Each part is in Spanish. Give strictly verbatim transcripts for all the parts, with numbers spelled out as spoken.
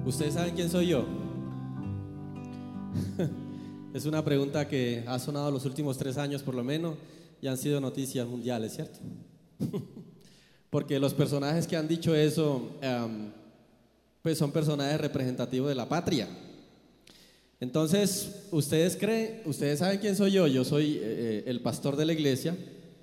¿Ustedes saben quién soy yo? Es una pregunta que ha sonado los últimos tres años por lo menos y han sido noticias mundiales, ¿cierto? Porque los personajes que han dicho eso, um, pues son personajes representativos de la patria. Entonces, ¿ustedes creen, ustedes saben quién soy yo? Yo soy eh, el pastor de la iglesia,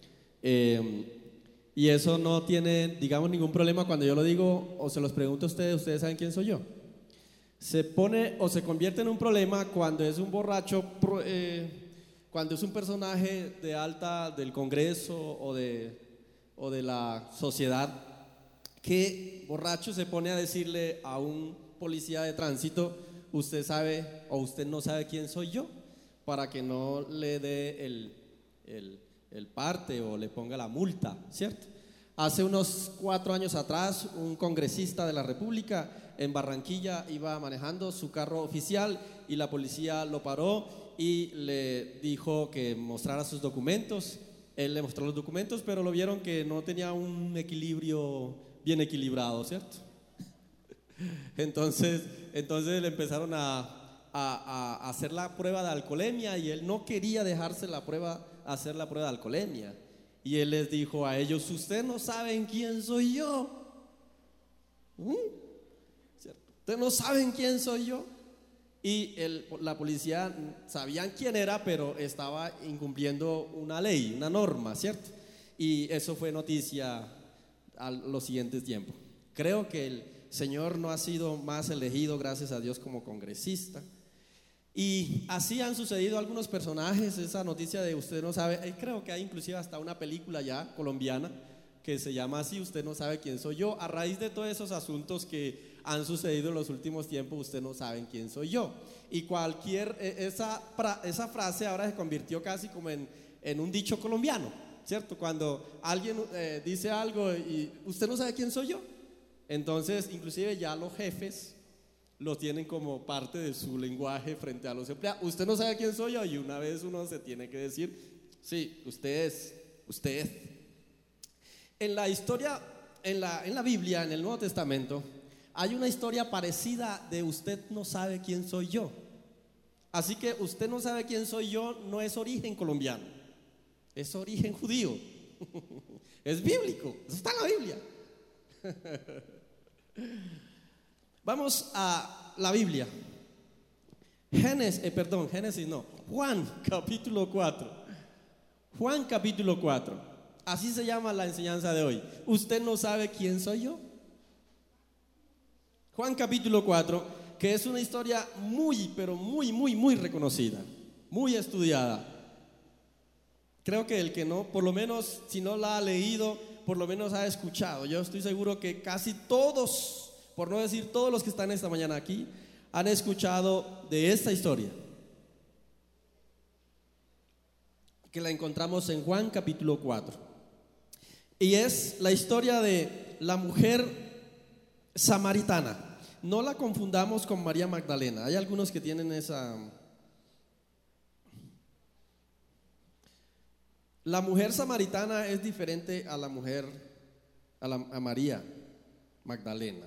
eh, y eso no tiene, digamos, ningún problema cuando yo lo digo o se los pregunto a ustedes. ¿Ustedes saben quién soy yo? Se pone o se convierte en un problema cuando es un borracho, eh, cuando es un personaje de alta del Congreso o de, o de la sociedad, que borracho se pone a decirle a un policía de tránsito: usted sabe o usted no sabe quién soy yo, para que no le dé el, el, el parte o le ponga la multa, ¿cierto? Hace unos cuatro años atrás, un congresista de la República en Barranquilla iba manejando su carro oficial y la policía lo paró y le dijo que mostrara sus documentos. Él le mostró los documentos, pero lo vieron que no tenía un equilibrio bien equilibrado, ¿cierto? Entonces, entonces le empezaron a, a, a hacer la prueba de alcoholemia y él no quería dejarse la prueba, hacer la prueba de alcoholemia. Y él les dijo a ellos: ustedes no saben quién soy yo. ¿Mm? ¿Cierto? Ustedes no saben quién soy yo. Y el, la policía sabían quién era, pero estaba incumpliendo una ley, una norma, ¿cierto? Y eso fue noticia a los siguientes tiempos. Creo que el Señor no ha sido más elegido, gracias a Dios, como congresista. Y así han sucedido algunos personajes. Esa noticia de usted no sabe, creo que hay inclusive hasta una película ya colombiana que se llama así: usted no sabe quién soy yo. A raíz de todos esos asuntos que han sucedido en los últimos tiempos, usted no sabe quién soy yo. Y cualquier, esa, esa frase ahora se convirtió casi como en, en un dicho colombiano, ¿cierto? Cuando alguien eh, dice algo y usted no sabe quién soy yo, entonces inclusive ya los jefes lo tienen como parte de su lenguaje frente a los empleados. Usted no sabe quién soy yo, y una vez uno se tiene que decir: sí, usted es, usted es. En la historia, en la, en la Biblia, en el Nuevo Testamento, hay una historia parecida de usted no sabe quién soy yo. Así que usted no sabe quién soy yo no es origen colombiano, es origen judío. Es bíblico, eso está en la Biblia. Vamos a la Biblia. Génesis, eh, perdón, Génesis no, Juan capítulo cuatro. Juan capítulo cuatro. Así se llama la enseñanza de hoy. ¿Usted no sabe quién soy yo? Juan capítulo cuatro, que es una historia muy, pero muy, muy, muy reconocida, muy estudiada. Creo que el que no, por lo menos si no la ha leído, por lo menos ha escuchado. Yo estoy seguro que casi todos, por no decir todos los que están esta mañana aquí, han escuchado de esta historia, que la encontramos en Juan capítulo cuatro. Y es la historia de la mujer samaritana. No la confundamos con María Magdalena. Hay algunos que tienen esa. La mujer samaritana es diferente a la mujer, a, la, a María Magdalena.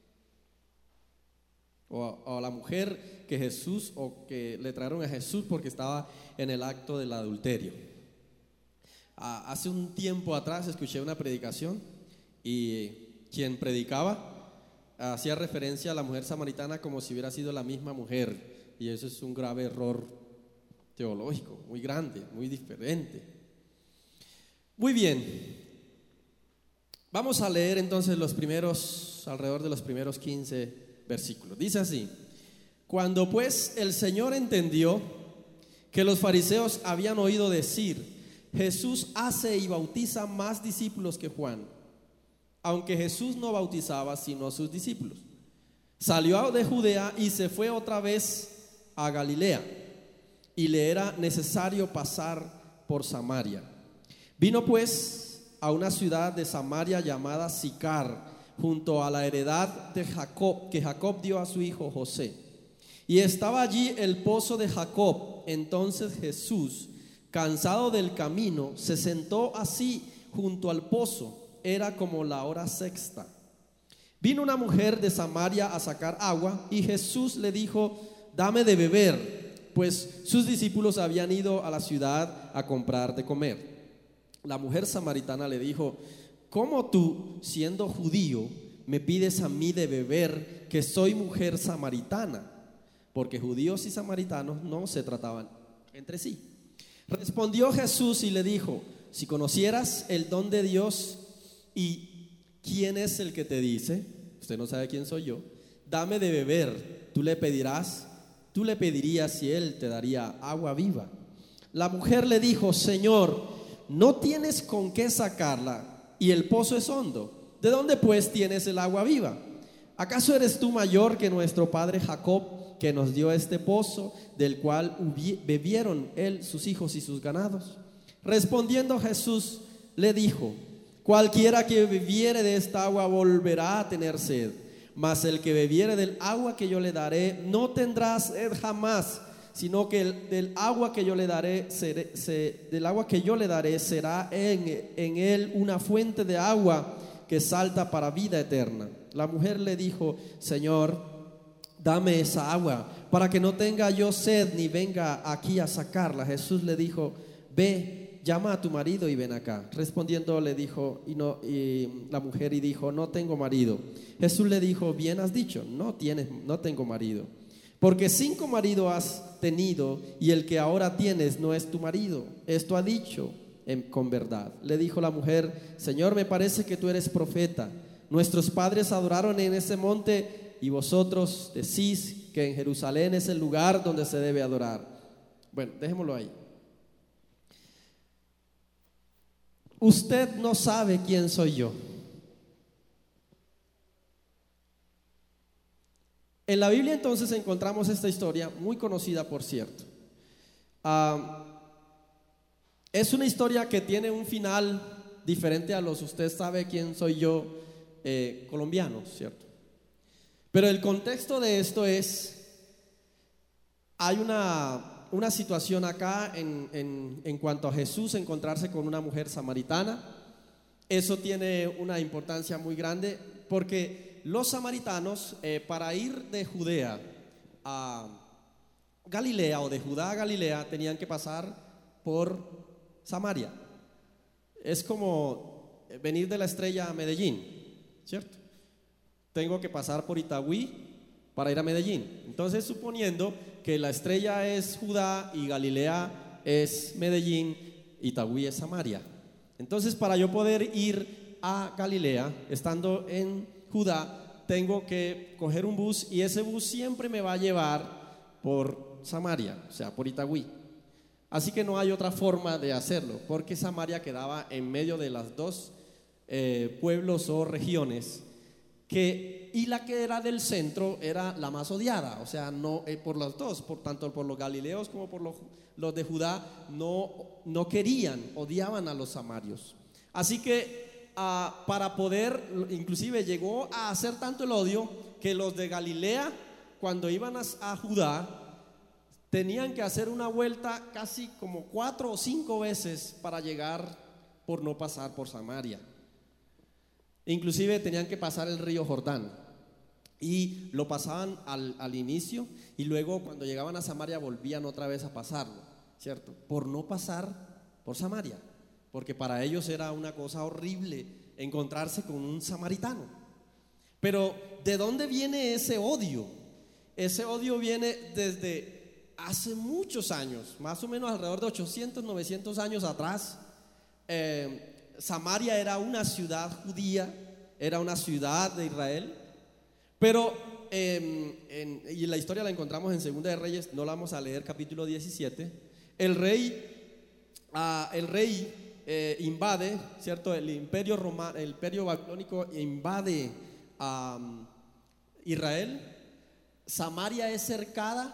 O a, o a la mujer que Jesús, o que le trajeron a Jesús porque estaba en el acto del adulterio. Ah, hace un tiempo atrás escuché una predicación y quien predicaba hacía referencia a la mujer samaritana como si hubiera sido la misma mujer, y eso es un grave error teológico, muy grande, muy diferente. Muy bien, vamos a leer entonces los primeros, alrededor de los primeros quince versículos. Dice así: cuando pues el Señor entendió que los fariseos habían oído decir: Jesús hace y bautiza más discípulos que Juan, aunque Jesús no bautizaba sino a sus discípulos, salió de Judea y se fue otra vez a Galilea, y le era necesario pasar por Samaria. Vino pues a una ciudad de Samaria llamada Sicar, junto a la heredad de Jacob, que Jacob dio a su hijo José. Y estaba allí el pozo de Jacob. Entonces Jesús, cansado del camino, se sentó así junto al pozo. Era como la hora sexta. Vino una mujer de Samaria a sacar agua y Jesús le dijo: dame de beber, pues sus discípulos habían ido a la ciudad a comprar de comer. La mujer samaritana le dijo: ¿cómo tú, siendo judío, me pides a mí de beber, que soy mujer samaritana? Porque judíos y samaritanos no se trataban entre sí. Respondió Jesús y le dijo: si conocieras el don de Dios y quién es el que te dice, usted no sabe quién soy yo, dame de beber, tú le pedirás, tú le pedirías y él te daría agua viva. La mujer le dijo: Señor, no tienes con qué sacarla y el pozo es hondo. ¿De dónde pues tienes el agua viva? ¿Acaso eres tú mayor que nuestro padre Jacob, que nos dio este pozo, del cual bebieron él, sus hijos y sus ganados? Respondiendo Jesús le dijo: cualquiera que bebiere de esta agua volverá a tener sed, mas el que bebiere del agua que yo le daré no tendrá sed jamás, sino que el, del agua que yo le daré seré, se, del agua que yo le daré será en, en él una fuente de agua que salta para vida eterna. La mujer le dijo: Señor, dame esa agua para que no tenga yo sed ni venga aquí a sacarla. Jesús le dijo: ve, llama a tu marido y ven acá. Respondiendo le dijo y no y la mujer y dijo: no tengo marido. Jesús le dijo: bien has dicho, no tienes, no tengo marido, porque cinco maridos has tenido y el que ahora tienes no es tu marido. Esto ha dicho en, con verdad. Le dijo la mujer: Señor, me parece que tú eres profeta. Nuestros padres adoraron en ese monte y vosotros decís que en Jerusalén es el lugar donde se debe adorar. Bueno, dejémoslo ahí. Usted no sabe quién soy yo. En la Biblia entonces encontramos esta historia muy conocida, por cierto. Uh, es una historia que tiene un final diferente a los usted sabe quién soy yo eh, colombianos, ¿cierto? Pero el contexto de esto es, hay una, una situación acá en, en, en cuanto a Jesús encontrarse con una mujer samaritana. Eso tiene una importancia muy grande porque los samaritanos, eh, para ir de Judea a Galilea o de Judá a Galilea, tenían que pasar por Samaria. Es como venir de La Estrella a Medellín, ¿cierto? Tengo que pasar por Itagüí para ir a Medellín. Entonces, suponiendo que La Estrella es Judá y Galilea es Medellín, Itagüí es Samaria. Entonces, para yo poder ir a Galilea, estando en Judá, tengo que coger un bus y ese bus siempre me va a llevar por Samaria, o sea, por Itagüí. Así que no hay otra forma de hacerlo, porque Samaria quedaba en medio de las dos eh, pueblos o regiones, que, y la que era del centro era la más odiada, o sea, no eh, por los dos, por tanto por los galileos como por los, los de Judá, no, no querían, odiaban a los samarios. Así que Uh, para poder, inclusive llegó a hacer tanto el odio que los de Galilea, cuando iban a, a Judá, tenían que hacer una vuelta casi como cuatro o cinco veces para llegar, por no pasar por Samaria. Inclusive tenían que pasar el río Jordán y lo pasaban al, al inicio y luego cuando llegaban a Samaria volvían otra vez a pasarlo, ¿cierto? Por no pasar por Samaria, porque para ellos era una cosa horrible encontrarse con un samaritano. Pero ¿de dónde viene ese odio? Ese odio viene desde hace muchos años, más o menos alrededor de ochocientos, novecientos años atrás. eh, Samaria era una ciudad judía, era una ciudad de Israel, pero eh, en, y la historia la encontramos en Segunda de Reyes, no la vamos a leer, capítulo diecisiete. El rey, uh, el rey Eh, invade, ¿cierto? El imperio romano, el imperio babilónico invade a um, Israel. Samaria es cercada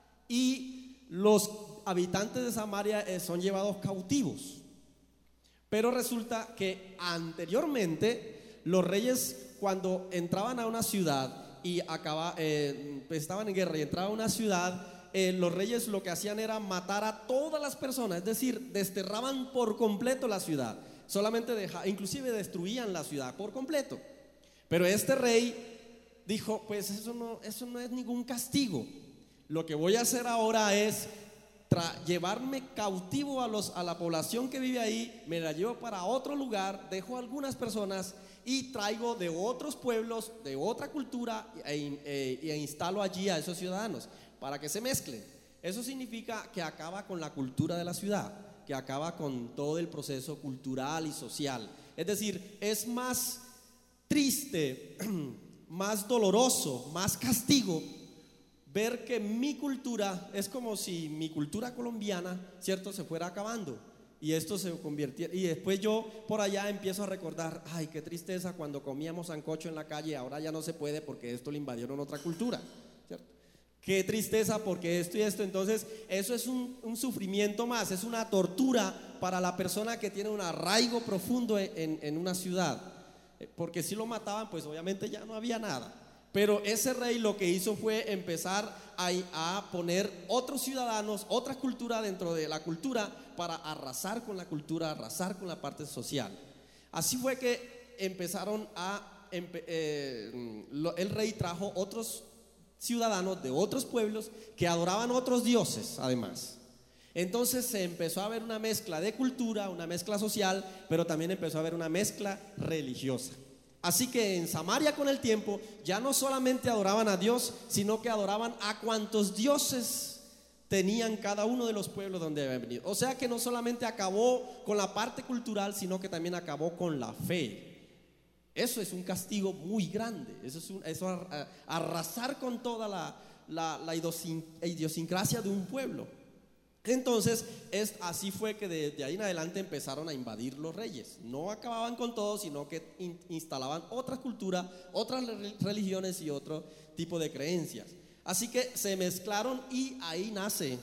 y los habitantes de Samaria eh, son llevados cautivos. Pero resulta que anteriormente los reyes, cuando entraban a una ciudad y acaba, eh, pues estaban en guerra y entraban a una ciudad, Eh, los reyes lo que hacían era matar a todas las personas, es decir, desterraban por completo la ciudad, solamente deja, inclusive destruían la ciudad por completo. Pero este rey dijo, pues eso no, eso no es ningún castigo. Lo que voy a hacer ahora es tra- llevarme cautivo a, los, a la población que vive ahí, me la llevo para otro lugar, dejo a algunas personas y traigo de otros pueblos, de otra cultura e, e, e instalo allí a esos ciudadanos para que se mezclen. Eso significa que acaba con la cultura de la ciudad, que acaba con todo el proceso cultural y social. Es decir, es más triste, más doloroso, más castigo ver que mi cultura es como si mi cultura colombiana, ¿cierto?, se fuera acabando y esto se convirtiera. Y después yo por allá empiezo a recordar, ay, qué tristeza cuando comíamos sancocho en la calle, ahora ya no se puede porque esto le invadieron otra cultura, ¿cierto? Qué tristeza porque esto y esto. Entonces eso es un, un sufrimiento más, es una tortura para la persona que tiene un arraigo profundo en, en una ciudad, porque si lo mataban pues obviamente ya no había nada. Pero ese rey lo que hizo fue empezar a, a poner otros ciudadanos, otra cultura dentro de la cultura para arrasar con la cultura, arrasar con la parte social. Así fue que empezaron a, eh, lo, el rey trajo otros ciudadanos de otros pueblos que adoraban otros dioses además. Entonces se empezó a ver una mezcla de cultura, una mezcla social, pero también empezó a haber una mezcla religiosa. Así que en Samaria con el tiempo ya no solamente adoraban a Dios, sino que adoraban a cuantos dioses tenían cada uno de los pueblos donde habían venido. O sea que no solamente acabó con la parte cultural, sino que también acabó con la fe. Eso es un castigo muy grande. Eso es un, eso a, a, arrasar con toda la, la, la idiosincrasia de un pueblo. Entonces es, así fue que de, de ahí en adelante empezaron a invadir los reyes. No acababan con todo, sino que in, instalaban otra cultura, otras religiones y otro tipo de creencias. Así que se mezclaron y ahí nace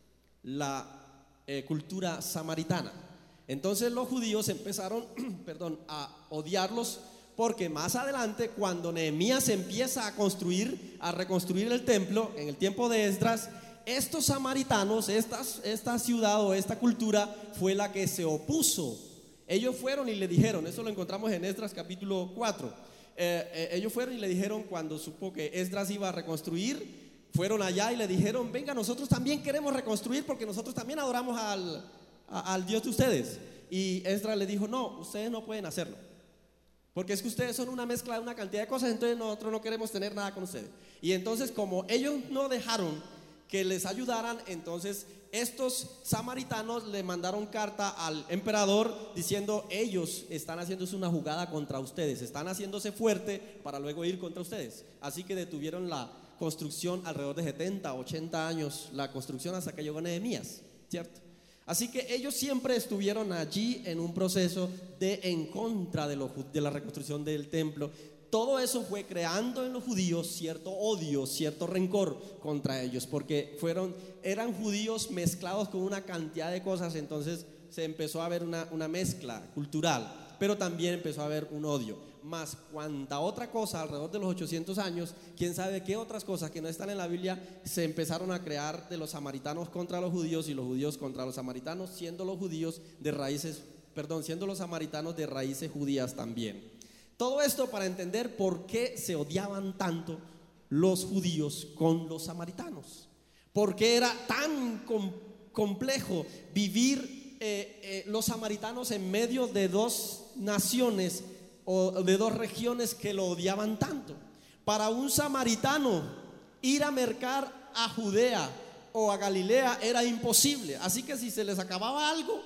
la eh, cultura samaritana. Entonces los judíos empezaron perdón, a odiarlos, porque más adelante, cuando Nehemías empieza a construir, a reconstruir el templo en el tiempo de Esdras, estos samaritanos, esta, esta ciudad o esta cultura fue la que se opuso. Ellos fueron y le dijeron, eso lo encontramos en Esdras capítulo cuatro. Eh, eh, ellos fueron y le dijeron, cuando supo que Esdras iba a reconstruir, fueron allá y le dijeron, venga, nosotros también queremos reconstruir porque nosotros también adoramos al, a, al Dios de ustedes. Y Esdras le dijo, no, ustedes no pueden hacerlo, porque es que ustedes son una mezcla de una cantidad de cosas, entonces nosotros no queremos tener nada con ustedes. Y entonces, como ellos no dejaron que les ayudaran, entonces estos samaritanos le mandaron carta al emperador diciendo, ellos están haciéndose una jugada contra ustedes, están haciéndose fuerte para luego ir contra ustedes. Así que detuvieron la construcción alrededor de setenta, ochenta años, la construcción, hasta que llegó Nehemías, ¿cierto? Así que ellos siempre estuvieron allí en un proceso de en contra de, lo, de la reconstrucción del templo. Todo eso fue creando en los judíos cierto odio, cierto rencor contra ellos, porque fueron, eran judíos mezclados con una cantidad de cosas. Entonces se empezó a ver una, una mezcla cultural, pero también empezó a haber un odio. Más cuanta otra cosa alrededor de los ochocientos años, quién sabe qué otras cosas que no están en la Biblia, se empezaron a crear de los samaritanos contra los judíos y los judíos contra los samaritanos, siendo los judíos de raíces, perdón, siendo los samaritanos de raíces judías también. Todo esto para entender por qué se odiaban tanto los judíos con los samaritanos. ¿Por qué era tan com- complejo vivir eh, eh, los samaritanos en medio de dos naciones o de dos regiones que lo odiaban tanto? Para un samaritano ir a mercar a Judea o a Galilea era imposible. Así que si se les acababa algo,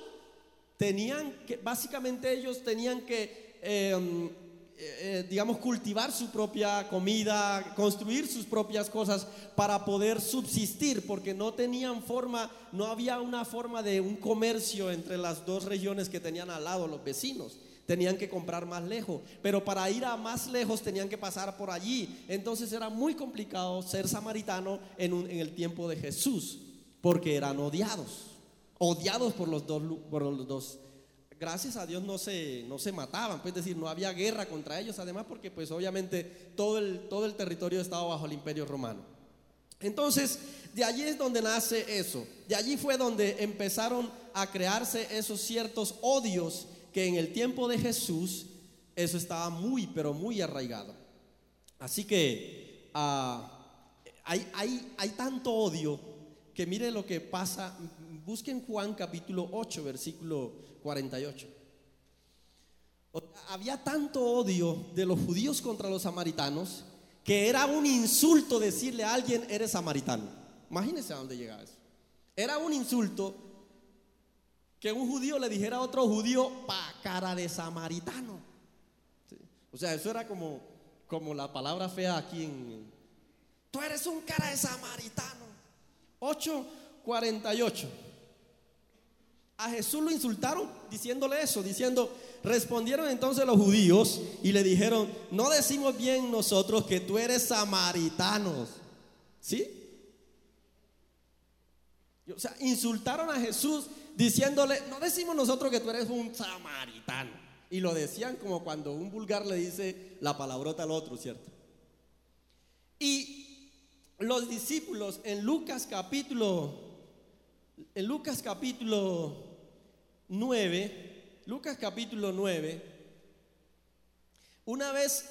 tenían que, básicamente ellos tenían que eh, Eh, digamos, cultivar su propia comida, construir sus propias cosas para poder subsistir, porque no tenían forma, no había una forma de un comercio entre las dos regiones que tenían al lado los vecinos. Tenían que comprar más lejos, pero para ir a más lejos tenían que pasar por allí. Entonces era muy complicado ser samaritano en, un, en el tiempo de Jesús, porque eran odiados, odiados por los dos, por los dos. Gracias a Dios no se, no se mataban, pues, es decir, no había guerra contra ellos, además porque pues obviamente todo el, todo el territorio estaba bajo el imperio romano. Entonces de allí es donde nace eso, de allí fue donde empezaron a crearse esos ciertos odios que en el tiempo de Jesús eso estaba muy, pero muy arraigado. Así que uh, hay, hay, hay tanto odio que mire lo que pasa. Busquen Juan capítulo ocho, versículo cuarenta y ocho. Había tanto odio de los judíos contra los samaritanos que era un insulto decirle a alguien: eres samaritano. Imagínense a dónde llegaba eso. Era un insulto que un judío le dijera a otro judío: pa cara de samaritano. ¿Sí? O sea, eso era como, como la palabra fea aquí en: tú eres un cara de samaritano. ocho cuarenta y ocho. A Jesús lo insultaron diciéndole eso, diciendo: respondieron entonces los judíos y le dijeron: no decimos bien nosotros que tú eres samaritano. ¿Sí? O sea, insultaron a Jesús diciéndole: no decimos nosotros que tú eres un samaritano. Y lo decían como cuando un vulgar le dice la palabrota al otro, ¿cierto? Y los discípulos en Lucas capítulo En Lucas capítulo nueve, Lucas capítulo nueve, una vez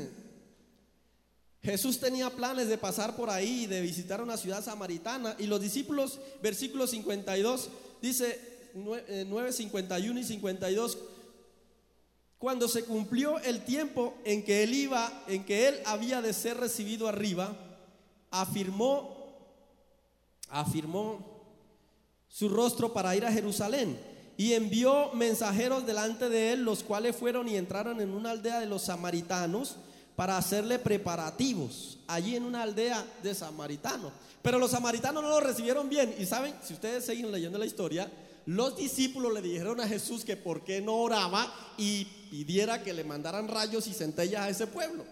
Jesús tenía planes de pasar por ahí y de visitar una ciudad samaritana, y los discípulos, versículo cincuenta y dos, dice nueve, cincuenta y uno y cincuenta y dos, cuando se cumplió el tiempo en que él iba, en que él había de ser recibido arriba, afirmó, afirmó su rostro para ir a Jerusalén, y envió mensajeros delante de él, los cuales fueron y entraron en una aldea de los samaritanos para hacerle preparativos, allí en una aldea de samaritanos. Pero los samaritanos no lo recibieron bien. Y saben, si ustedes siguen leyendo la historia, los discípulos le dijeron a Jesús que por qué no oraba y pidiera que le mandaran rayos y centellas a ese pueblo.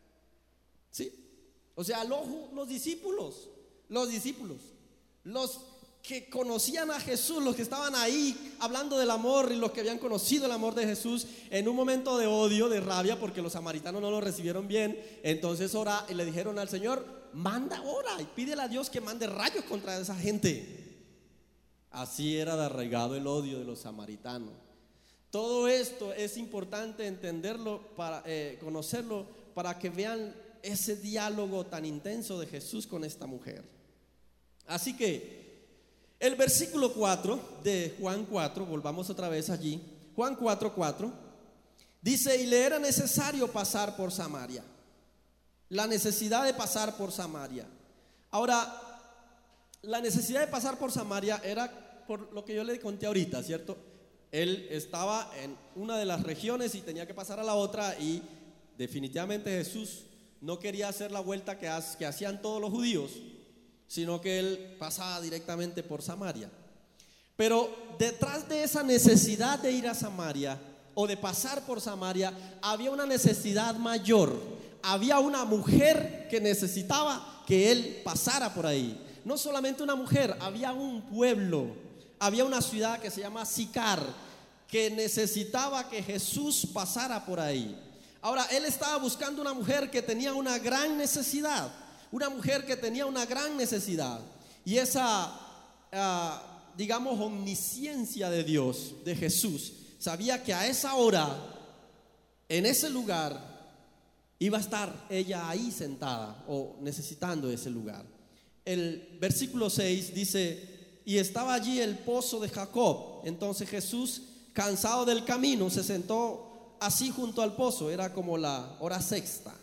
¿Sí? O sea, los, los discípulos, los discípulos, los que conocían a Jesús, los que estaban ahí hablando del amor y los que habían conocido el amor de Jesús, en un momento de odio, de rabia, porque los samaritanos no lo recibieron bien, entonces ora y le dijeron al Señor: manda, ora y pídele a Dios que mande rayos contra esa gente. Así era de arraigado el odio de los samaritanos. Todo esto es importante entenderlo, para eh, conocerlo, para que vean ese diálogo tan intenso de Jesús con esta mujer. Así que el versículo cuatro de Juan cuatro, volvamos otra vez allí, Juan cuatro, cuatro, dice: y le era necesario pasar por Samaria. La necesidad de pasar por Samaria. Ahora, la necesidad de pasar por Samaria era por lo que yo le conté ahorita, ¿cierto? Él estaba en una de las regiones y tenía que pasar a la otra, y definitivamente Jesús no quería hacer la vuelta que, ha, que hacían todos los judíos, sino que él pasaba directamente por Samaria. Pero detrás de esa necesidad de ir a Samaria o de pasar por Samaria, había una necesidad mayor. Había una mujer que necesitaba que él pasara por ahí. No solamente una mujer, había un pueblo, había una ciudad que se llama Sicar, que necesitaba que Jesús pasara por ahí. Ahora, él estaba buscando una mujer que tenía una gran necesidad. Una mujer que tenía una gran necesidad. Y esa, uh, digamos, omnisciencia de Dios, de Jesús, sabía que a esa hora, en ese lugar, iba a estar ella ahí sentada o necesitando ese lugar. El versículo seis dice: y estaba allí el pozo de Jacob. Entonces Jesús, cansado del camino, se sentó así junto al pozo. Era como la hora sexta.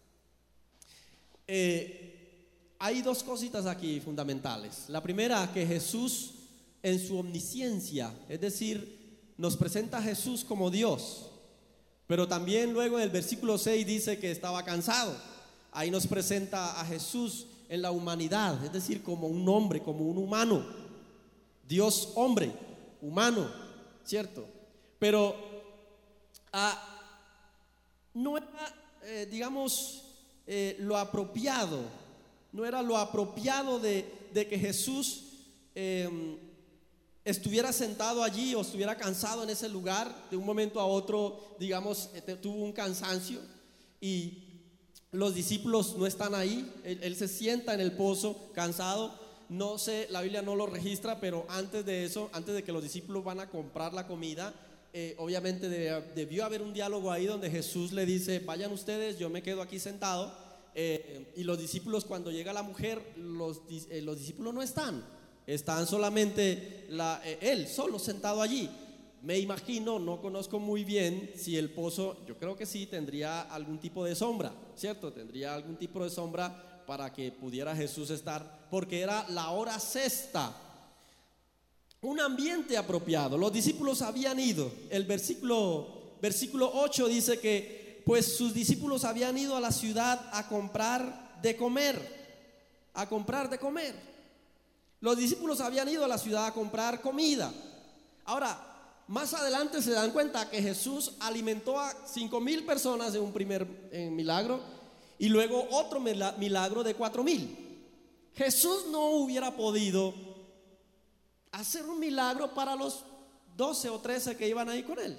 Eh, hay dos cositas aquí fundamentales. La primera, que Jesús en su omnisciencia, es decir, nos presenta a Jesús como Dios, pero también luego en el versículo seis dice que estaba cansado. Ahí nos presenta a Jesús en la humanidad, es decir, como un hombre, como un humano. Dios hombre, humano, ¿cierto? Pero ah, no era, eh, digamos, eh, lo apropiado, no era lo apropiado de, de que Jesús eh, estuviera sentado allí o estuviera cansado en ese lugar. De un momento a otro, digamos, eh, tuvo un cansancio y los discípulos no están ahí. Él, él se sienta en el pozo cansado. No sé, la Biblia no lo registra, pero antes de eso, antes de que los discípulos van a comprar la comida, eh, obviamente de- debió haber un diálogo ahí donde Jesús le dice, vayan ustedes, yo me quedo aquí sentado. Eh, y los discípulos, cuando llega la mujer, los, dis- eh, los discípulos no están, están solamente la, eh, él solo sentado allí. Me imagino, no conozco muy bien si el pozo, yo creo que sí, tendría algún tipo de sombra, ¿cierto? Tendría algún tipo de sombra para que pudiera Jesús estar, porque era la hora sexta. Un ambiente apropiado. Los discípulos habían ido. El versículo, versículo ocho dice que pues sus discípulos habían ido a la ciudad a comprar de comer, a comprar de comer. Los discípulos habían ido a la ciudad a comprar comida. Ahora, más adelante se dan cuenta que Jesús alimentó a cinco mil personas en un primer eh, milagro y luego otro milagro de cuatro mil. Jesús no hubiera podido hacer un milagro para los doce o trece que iban ahí con él.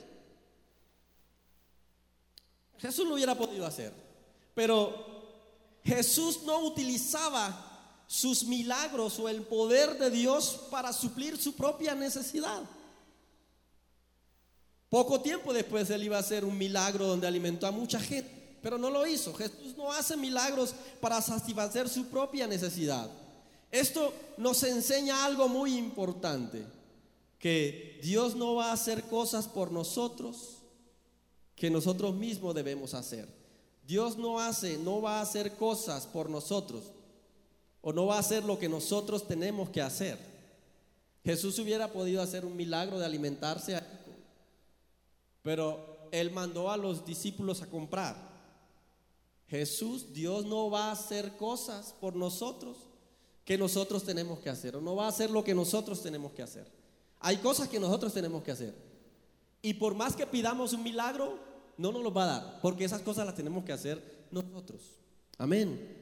Jesús lo hubiera podido hacer, pero Jesús no utilizaba sus milagros o el poder de Dios para suplir su propia necesidad. Poco tiempo después él iba a hacer un milagro donde alimentó a mucha gente, pero no lo hizo. Jesús no hace milagros para satisfacer su propia necesidad. Esto nos enseña algo muy importante, que Dios no va a hacer cosas por nosotros que nosotros mismos debemos hacer. Dios no hace, no va a hacer cosas por nosotros, o no va a hacer lo que nosotros tenemos que hacer. Jesús hubiera podido hacer un milagro de alimentarse, pero él mandó a los discípulos a comprar. Jesús, Dios no va a hacer cosas por nosotros que nosotros tenemos que hacer, o no va a hacer lo que nosotros tenemos que hacer. Hay cosas que nosotros tenemos que hacer, y por más que pidamos un milagro, no nos lo va a dar, porque esas cosas las tenemos que hacer nosotros. Amén.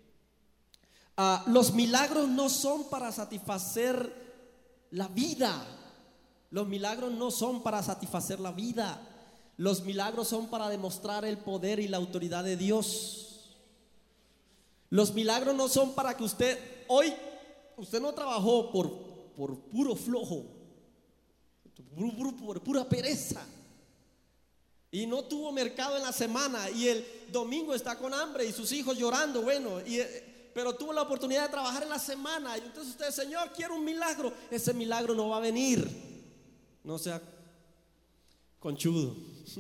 Ah, los milagros no son para satisfacer la vida. Los milagros no son para satisfacer la vida. Los milagros son para demostrar el poder y la autoridad de Dios. Los milagros no son para que usted, hoy, usted no trabajó por, por puro flojo, por, por, por pura pereza, y no tuvo mercado en la semana, y el domingo está con hambre y sus hijos llorando, bueno, y, pero tuvo la oportunidad de trabajar en la semana, y entonces usted, Señor, quiero un milagro. Ese milagro no va a venir. No sea conchudo.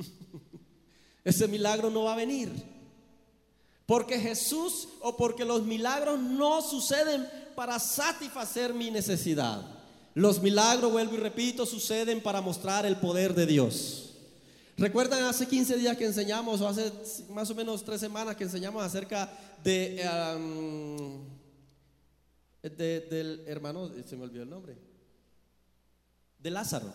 Ese milagro no va a venir, porque Jesús, o porque los milagros no suceden para satisfacer mi necesidad. Los milagros, vuelvo y repito, suceden para mostrar el poder de Dios. ¿Recuerdan hace quince días que enseñamos, o hace más o menos tres semanas que enseñamos acerca de, um, de del hermano, se me olvidó el nombre, de Lázaro?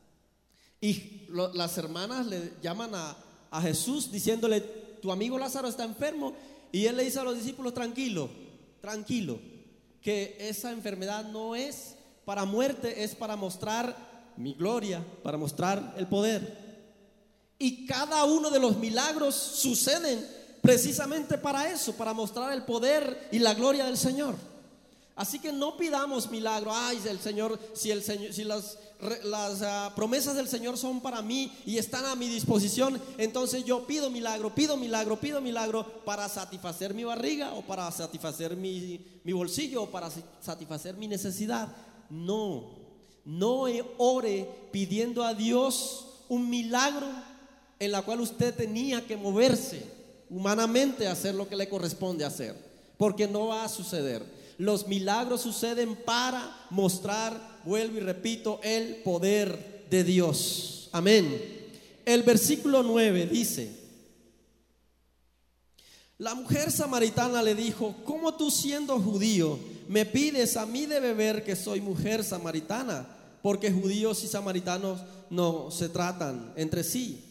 Y lo, las hermanas le llaman a, a Jesús diciéndole, tu amigo Lázaro está enfermo, y él le dice a los discípulos, tranquilo, tranquilo, que esa enfermedad no es para muerte, es para mostrar mi gloria, para mostrar el poder. Y cada uno de los milagros suceden precisamente para eso, para mostrar el poder y la gloria del Señor. Así que no pidamos milagro. Ay, el Señor, si el Señor, si las, las uh, promesas del Señor son para mí y están a mi disposición, entonces yo pido milagro, pido milagro, pido milagro para satisfacer mi barriga, o para satisfacer mi, mi bolsillo, o para satisfacer mi necesidad. No, no ore pidiendo a Dios un milagro en la cual usted tenía que moverse humanamente a hacer lo que le corresponde hacer, porque no va a suceder. Los milagros suceden para mostrar, vuelvo y repito, el poder de Dios. Amén. El versículo nueve dice: la mujer samaritana le dijo, ¿cómo tú, siendo judío, me pides a mí de beber, que soy mujer samaritana? Porque judíos y samaritanos no se tratan entre sí.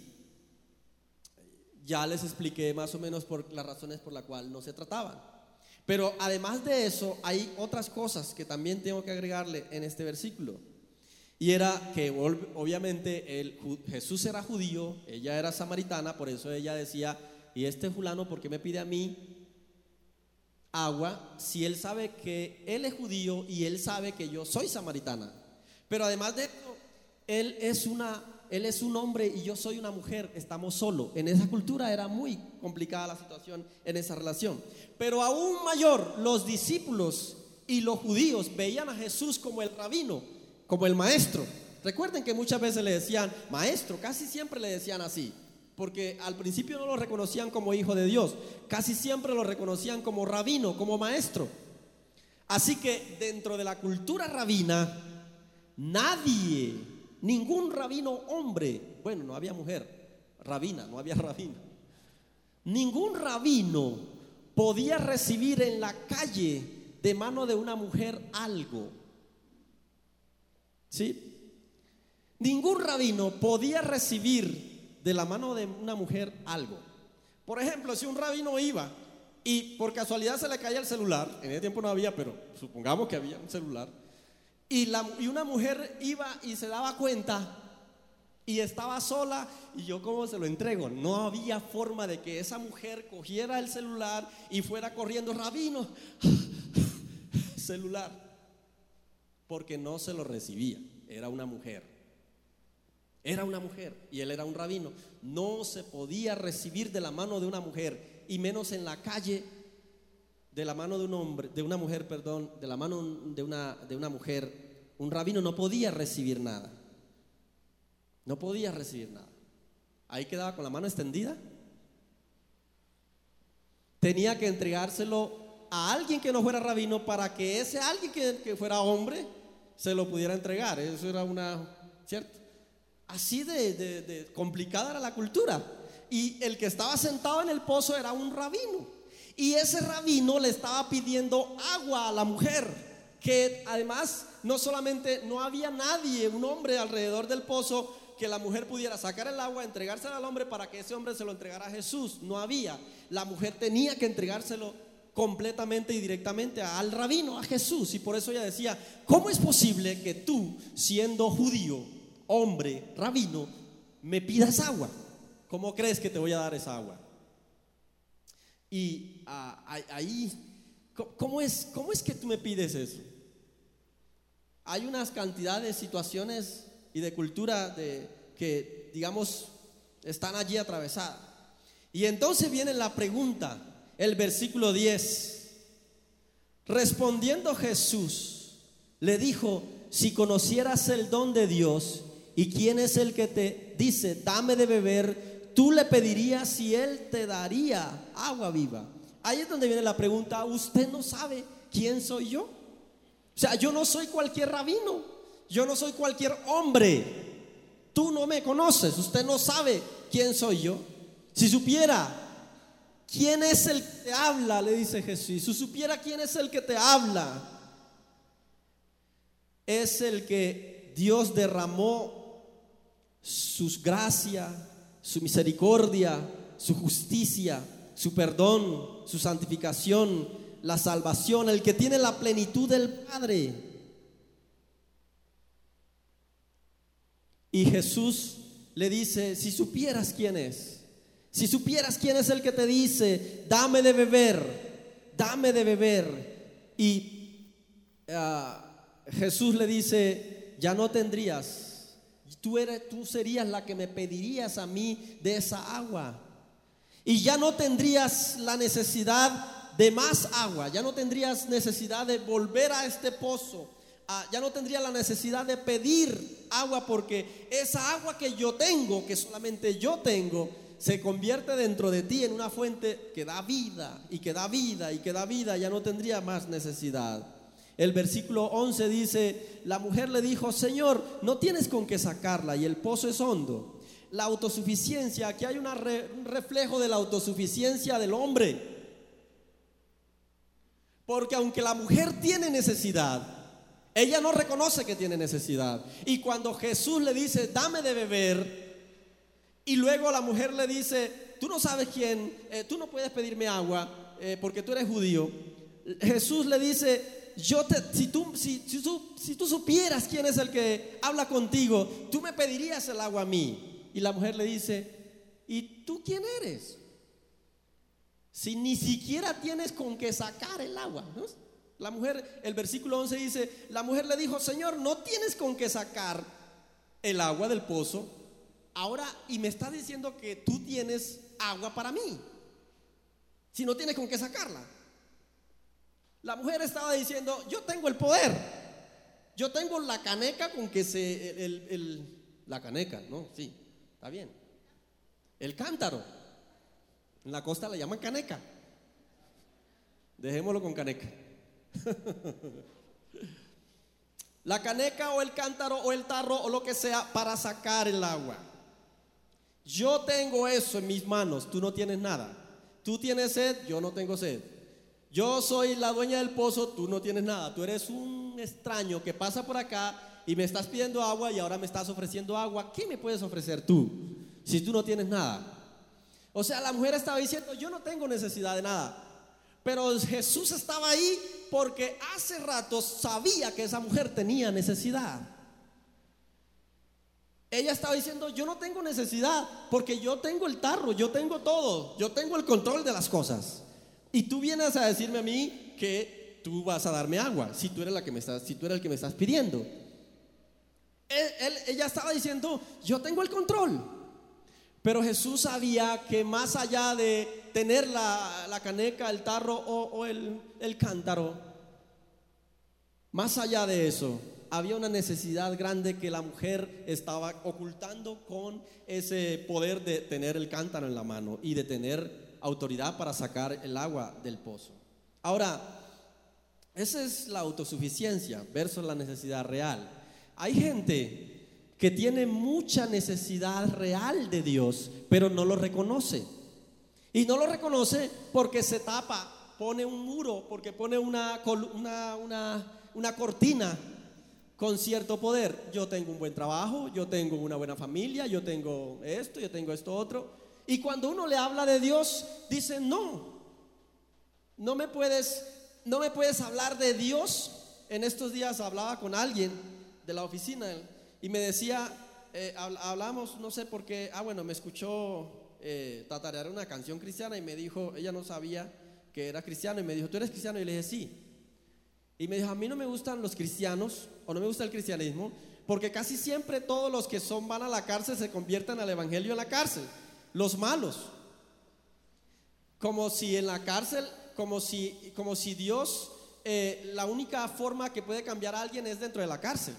Ya les expliqué más o menos por las razones por las cuales no se trataban. Pero además de eso, hay otras cosas que también tengo que agregarle en este versículo. Y era que obviamente el, Jesús era judío, ella era samaritana, por eso ella decía, ¿y este fulano por qué me pide a mí agua? Si él sabe que él es judío y él sabe que yo soy samaritana. Pero además de eso, él es una él es un hombre y yo soy una mujer, estamos solos. En esa cultura era muy complicada la situación en esa relación. Pero aún mayor, los discípulos y los judíos veían a Jesús como el rabino, como el maestro. Recuerden que muchas veces le decían maestro, casi siempre le decían así, porque al principio no lo reconocían como hijo de Dios, casi siempre lo reconocían como rabino, como maestro. Así que dentro de la cultura rabina, nadie, ningún rabino hombre, bueno, no había mujer, rabina, no había rabino, ningún rabino podía recibir en la calle de mano de una mujer algo. ¿Sí? Ningún rabino podía recibir de la mano de una mujer algo. Por ejemplo, si un rabino iba y por casualidad se le caía el celular, en ese tiempo no había, pero supongamos que había un celular, y, la, y una mujer iba y se daba cuenta y estaba sola, y yo cómo se lo entrego. No había forma de que esa mujer cogiera el celular y fuera corriendo, rabino, celular, porque no se lo recibía. Era una mujer, era una mujer y él era un rabino. No se podía recibir de la mano de una mujer, y menos en la calle, de la mano de un hombre, de una mujer, perdón, de la mano de una, de una mujer. Un rabino no podía recibir nada, no podía recibir nada. Ahí quedaba con la mano extendida. Tenía que entregárselo a alguien que no fuera rabino, para que ese alguien que, que fuera hombre se lo pudiera entregar. Eso era una, ¿cierto? Así de, de, de complicada era la cultura. Y el que estaba sentado en el pozo era un rabino, y ese rabino le estaba pidiendo agua a la mujer, que además no solamente no había nadie, un hombre alrededor del pozo, que la mujer pudiera sacar el agua, entregárselo al hombre para que ese hombre se lo entregara a Jesús. No había. La mujer tenía que entregárselo completamente y directamente al rabino, a Jesús. Y por eso ella decía: ¿cómo es posible que tú, siendo judío, hombre, rabino, me pidas agua? ¿Cómo crees que te voy a dar esa agua? Y ah, ahí, ¿cómo es, ¿cómo es que tú me pides eso? Hay unas cantidades de situaciones y de cultura de, que, digamos, están allí atravesadas. Y entonces viene la pregunta, el versículo diez. Respondiendo Jesús, le dijo: si conocieras el don de Dios y quién es el que te dice, dame de beber, tú le pedirías y él te daría agua viva. Ahí es donde viene la pregunta: ¿usted no sabe quién soy yo? O sea, yo no soy cualquier rabino, yo no soy cualquier hombre. Tú no me conoces, usted no sabe quién soy yo. Si supiera quién es el que te habla, le dice Jesús, si supiera quién es el que te habla, es el que Dios derramó sus gracias, su misericordia, su justicia, su perdón, su santificación, la salvación, el que tiene la plenitud del Padre. Y Jesús le dice: si supieras quién es, si supieras quién es el que te dice, dame de beber, dame de beber. Y uh, Jesús le dice: ya no tendrías, tú, eres, tú serías la que me pedirías a mí de esa agua. Y ya no tendrías la necesidad de más agua, ya no tendrías necesidad de volver a este pozo, ah, ya no tendrías la necesidad de pedir agua, porque esa agua que yo tengo, que solamente yo tengo, se convierte dentro de ti en una fuente que da vida y que da vida y que da vida. Ya no tendría más necesidad. El versículo once dice: la mujer le dijo: Señor, no tienes con qué sacarla y el pozo es hondo. La autosuficiencia, aquí hay una re, un reflejo de la autosuficiencia del hombre. Porque aunque la mujer tiene necesidad, ella no reconoce que tiene necesidad. Y cuando Jesús le dice: dame de beber, y luego la mujer le dice: tú no sabes quién, eh, tú no puedes pedirme agua eh, porque tú eres judío. Jesús le dice: yo te, si, tú, si, si, tú, si tú supieras quién es el que habla contigo, tú me pedirías el agua a mí. Y la mujer le dice: ¿y tú quién eres? Si ni siquiera tienes con qué sacar el agua, ¿no? La mujer, el versículo once dice: la mujer le dijo: Señor, no tienes con qué sacar el agua del pozo, Ahora, y me estás diciendo que tú tienes agua para mí, si no tienes con qué sacarla. La mujer estaba diciendo, yo tengo el poder, yo tengo la caneca con que se, el, el, el, la caneca, no, sí, está bien, el cántaro, en la costa le llaman caneca, dejémoslo con caneca. La caneca o el cántaro o el tarro o lo que sea para sacar el agua. Yo tengo eso en mis manos, tú no tienes nada. Tú tienes sed, yo no tengo sed. Yo soy la dueña del pozo, tú no tienes nada. Tú eres un extraño que pasa por acá y me estás pidiendo agua y ahora me estás ofreciendo agua. ¿Qué me puedes ofrecer tú si tú no tienes nada? O sea, la mujer estaba diciendo, yo no tengo necesidad de nada. Pero Jesús estaba ahí porque hace rato sabía que esa mujer tenía necesidad. Ella estaba diciendo, yo no tengo necesidad porque yo tengo el tarro, yo tengo todo, yo tengo el control de las cosas. Y tú vienes a decirme a mí que tú vas a darme agua si tú eres la que me estás, si tú eres el que me estás pidiendo. Él, él, ella estaba diciendo, yo tengo el control. Pero Jesús sabía que más allá de tener la, la caneca, el tarro o, o el, el cántaro, más allá de eso, había una necesidad grande que la mujer estaba ocultando con ese poder de tener el cántaro en la mano y de tener autoridad para sacar el agua del pozo. Ahora, esa es la autosuficiencia versus la necesidad real. Hay gente que tiene mucha necesidad real de Dios, pero no lo reconoce. Y no lo reconoce porque se tapa, pone un muro, porque pone una, una, una, una cortina con cierto poder. Yo tengo un buen trabajo, yo tengo una buena familia, yo tengo esto, yo tengo esto otro. Y cuando uno le habla de Dios, dice, no, no me puedes, no me puedes hablar de Dios. En estos días hablaba con alguien de la oficina y me decía, eh, hablamos, no sé por qué, ah bueno, me escuchó eh, tatarear una canción cristiana y me dijo, ella no sabía que era cristiano y me dijo, ¿tú eres cristiano? Y le dije, sí. Y me dijo, a mí no me gustan los cristianos o no me gusta el cristianismo porque casi siempre todos los que son van a la cárcel se convierten al evangelio en la cárcel, los malos. Como si en la cárcel, como si, como si Dios, eh, la única forma que puede cambiar a alguien es dentro de la cárcel.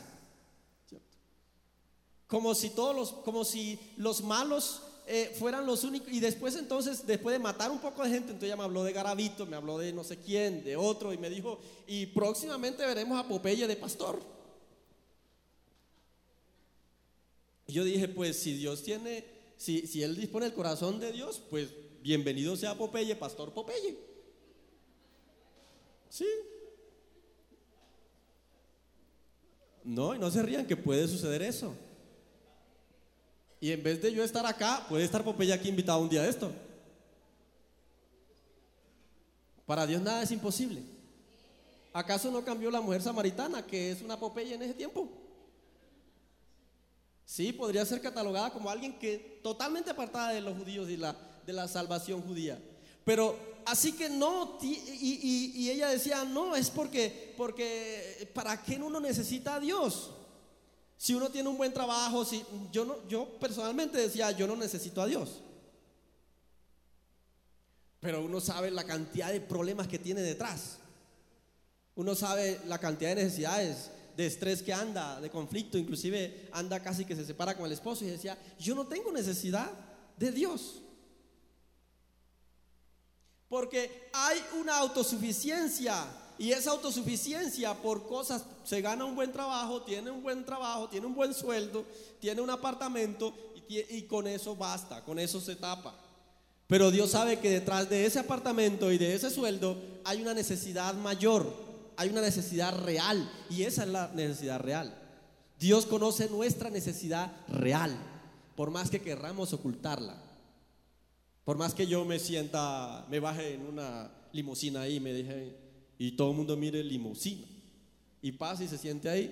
Como si todos los, como si los malos eh, fueran los únicos. Y después entonces, después de matar un poco de gente, entonces ella me habló de Garavito, me habló de no sé quién, de otro, y me dijo, y próximamente veremos a Popeye de pastor. Y yo dije, pues si Dios tiene, si, si Él dispone el corazón de Dios, pues bienvenido sea Popeye, pastor Popeye. Sí. No, y no se rían que puede suceder eso. Y en vez de yo estar acá, puede estar Popeye aquí invitado un día de esto. Para Dios nada es imposible. ¿Acaso no cambió la mujer samaritana, que es una Popeye en ese tiempo? Sí, podría ser catalogada como alguien que totalmente apartada de los judíos y la, de la salvación judía. Pero así que no, y, y, y ella decía, no, es porque, porque ¿para qué uno necesita a Dios? Si uno tiene un buen trabajo, si, yo, no, yo personalmente decía, yo no necesito a Dios. Pero uno sabe la cantidad de problemas que tiene detrás. Uno sabe la cantidad de necesidades, de estrés que anda, de conflicto, inclusive anda casi que se separa con el esposo y decía, yo no tengo necesidad de Dios. Porque hay una autosuficiencia. Y esa autosuficiencia por cosas, se gana un buen trabajo, tiene un buen trabajo, tiene un buen sueldo, tiene un apartamento y, y con eso basta, con eso se tapa. Pero Dios sabe que detrás de ese apartamento y de ese sueldo hay una necesidad mayor, hay una necesidad real y esa es la necesidad real. Dios conoce nuestra necesidad real, por más que querramos ocultarla. Por más que yo me sienta, me baje en una limusina ahí y me dije... y todo el mundo mire limusina y pasa y se siente ahí.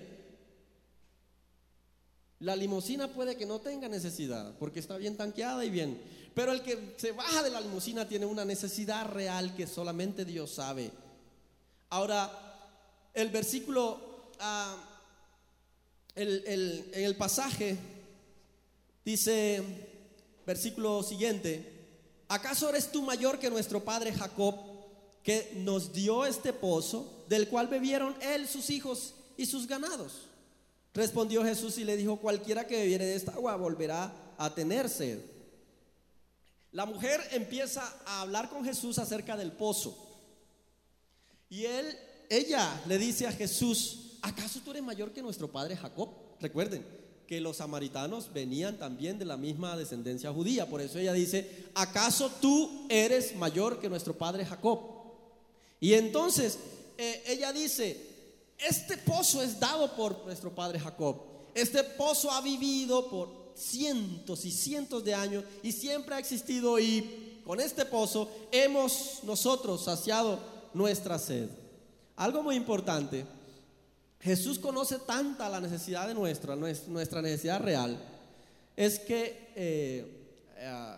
La limusina puede que no tenga necesidad porque está bien tanqueada y bien, pero el que se baja de la limusina tiene una necesidad real que solamente Dios sabe. Ahora, el versículo, uh, el, el, en el pasaje Dice, versículo siguiente: ¿acaso eres tú mayor que nuestro padre Jacob, que nos dio este pozo, del cual bebieron él, sus hijos y sus ganados? Respondió Jesús y le dijo: cualquiera que bebiere de esta agua volverá a tener sed. La mujer empieza a hablar con Jesús acerca del pozo, y él, ella le dice a Jesús: ¿acaso tú eres mayor que nuestro padre Jacob? Recuerden que los samaritanos venían también de la misma descendencia judía, por eso ella dice: ¿acaso tú eres mayor que nuestro padre Jacob? Y entonces eh, ella dice: este pozo es dado por nuestro padre Jacob. Este pozo ha vivido por cientos y cientos de años y siempre ha existido, y con este pozo hemos nosotros saciado nuestra sed. Algo muy importante: Jesús conoce tanta la necesidad de nuestra, nuestra necesidad real, es que eh, eh,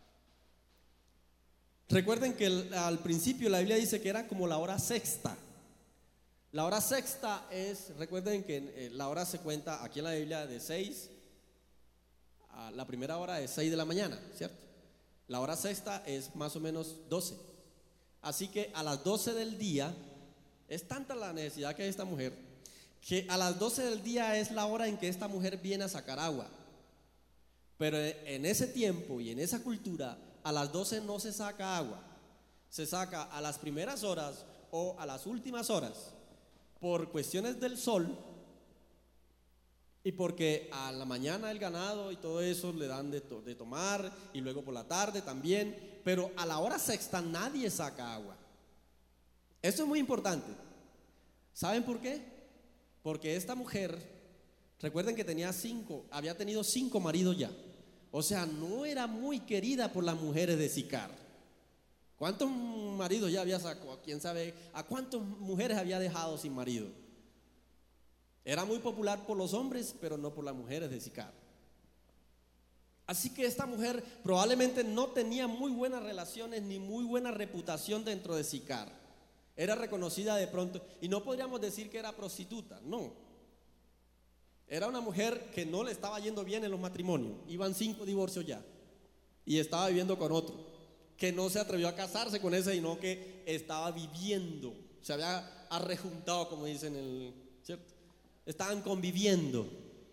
recuerden que el, al principio la Biblia dice que era como la hora sexta. La hora sexta es, recuerden que eh, la hora se cuenta aquí en la Biblia de seis, a la primera hora es seis de la mañana, ¿cierto? La hora sexta es más o menos doce. Así que a las doce del día, es tanta la necesidad que hay esta mujer, que a las doce del día es la hora en que esta mujer viene a sacar agua. Pero en ese tiempo y en esa cultura, a las doce no se saca agua, se saca a las primeras horas o a las últimas horas, por cuestiones del sol, y porque a la mañana el ganado y todo eso le dan de, to- de tomar, y luego por la tarde también. Pero a la hora sexta nadie saca agua. Esto es muy importante. ¿Saben por qué? Porque esta mujer, recuerden que tenía cinco, había tenido cinco maridos ya. O sea, no era muy querida por las mujeres de Sicar. ¿Cuántos maridos ya había sacado? ¿Quién sabe a cuántas mujeres había dejado sin marido? Era muy popular por los hombres, pero no por las mujeres de Sicar. Así que esta mujer probablemente no tenía muy buenas relaciones ni muy buena reputación dentro de Sicar. Era reconocida de pronto, y no podríamos decir que era prostituta, no. Era una mujer que no le estaba yendo bien en los matrimonios. Iban cinco divorcios ya, y estaba viviendo con otro, que no se atrevió a casarse con ese, sino que estaba viviendo, se había arrejuntado, como dicen, el, ¿cierto? Estaban conviviendo.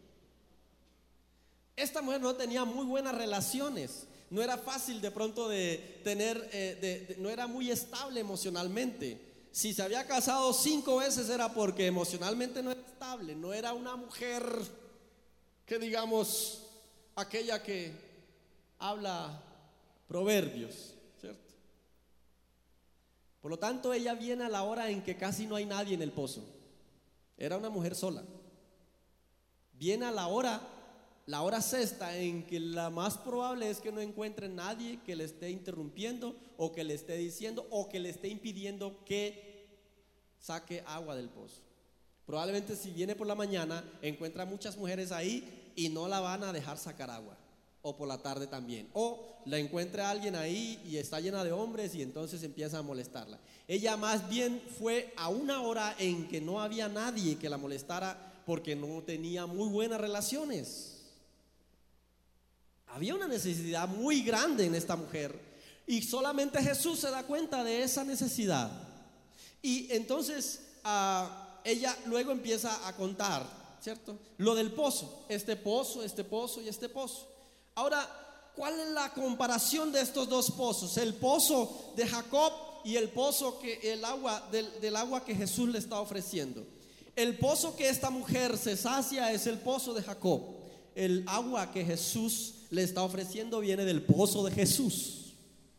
Esta mujer no tenía muy buenas relaciones, no era fácil de pronto de tener, eh, de, de, no era muy estable emocionalmente. Si se había casado cinco veces era porque emocionalmente no era estable, no era una mujer que digamos aquella que habla proverbios, ¿cierto? Por lo tanto, ella viene a la hora en que casi no hay nadie en el pozo. Era una mujer sola. Viene a la hora, la hora sexta, en que la más probable es que no encuentre nadie que le esté interrumpiendo, o que le esté diciendo, o que le esté impidiendo que saque agua del pozo. Probablemente si viene por la mañana, encuentra muchas mujeres ahí y no la van a dejar sacar agua. O por la tarde también, o la encuentra alguien ahí y está llena de hombres y entonces empieza a molestarla. Ella más bien fue a una hora en que no había nadie que la molestara, porque no tenía muy buenas relaciones. Había una necesidad muy grande en esta mujer, y solamente Jesús se da cuenta de esa necesidad. Y entonces uh, ella luego empieza a contar, ¿cierto? Lo del pozo, este pozo, este pozo y este pozo. Ahora, ¿cuál es la comparación de estos dos pozos? El pozo de Jacob y el pozo que el agua del, del agua que Jesús le está ofreciendo. El pozo que esta mujer se sacia es el pozo de Jacob. El agua que Jesús le está ofreciendo viene del pozo de Jesús.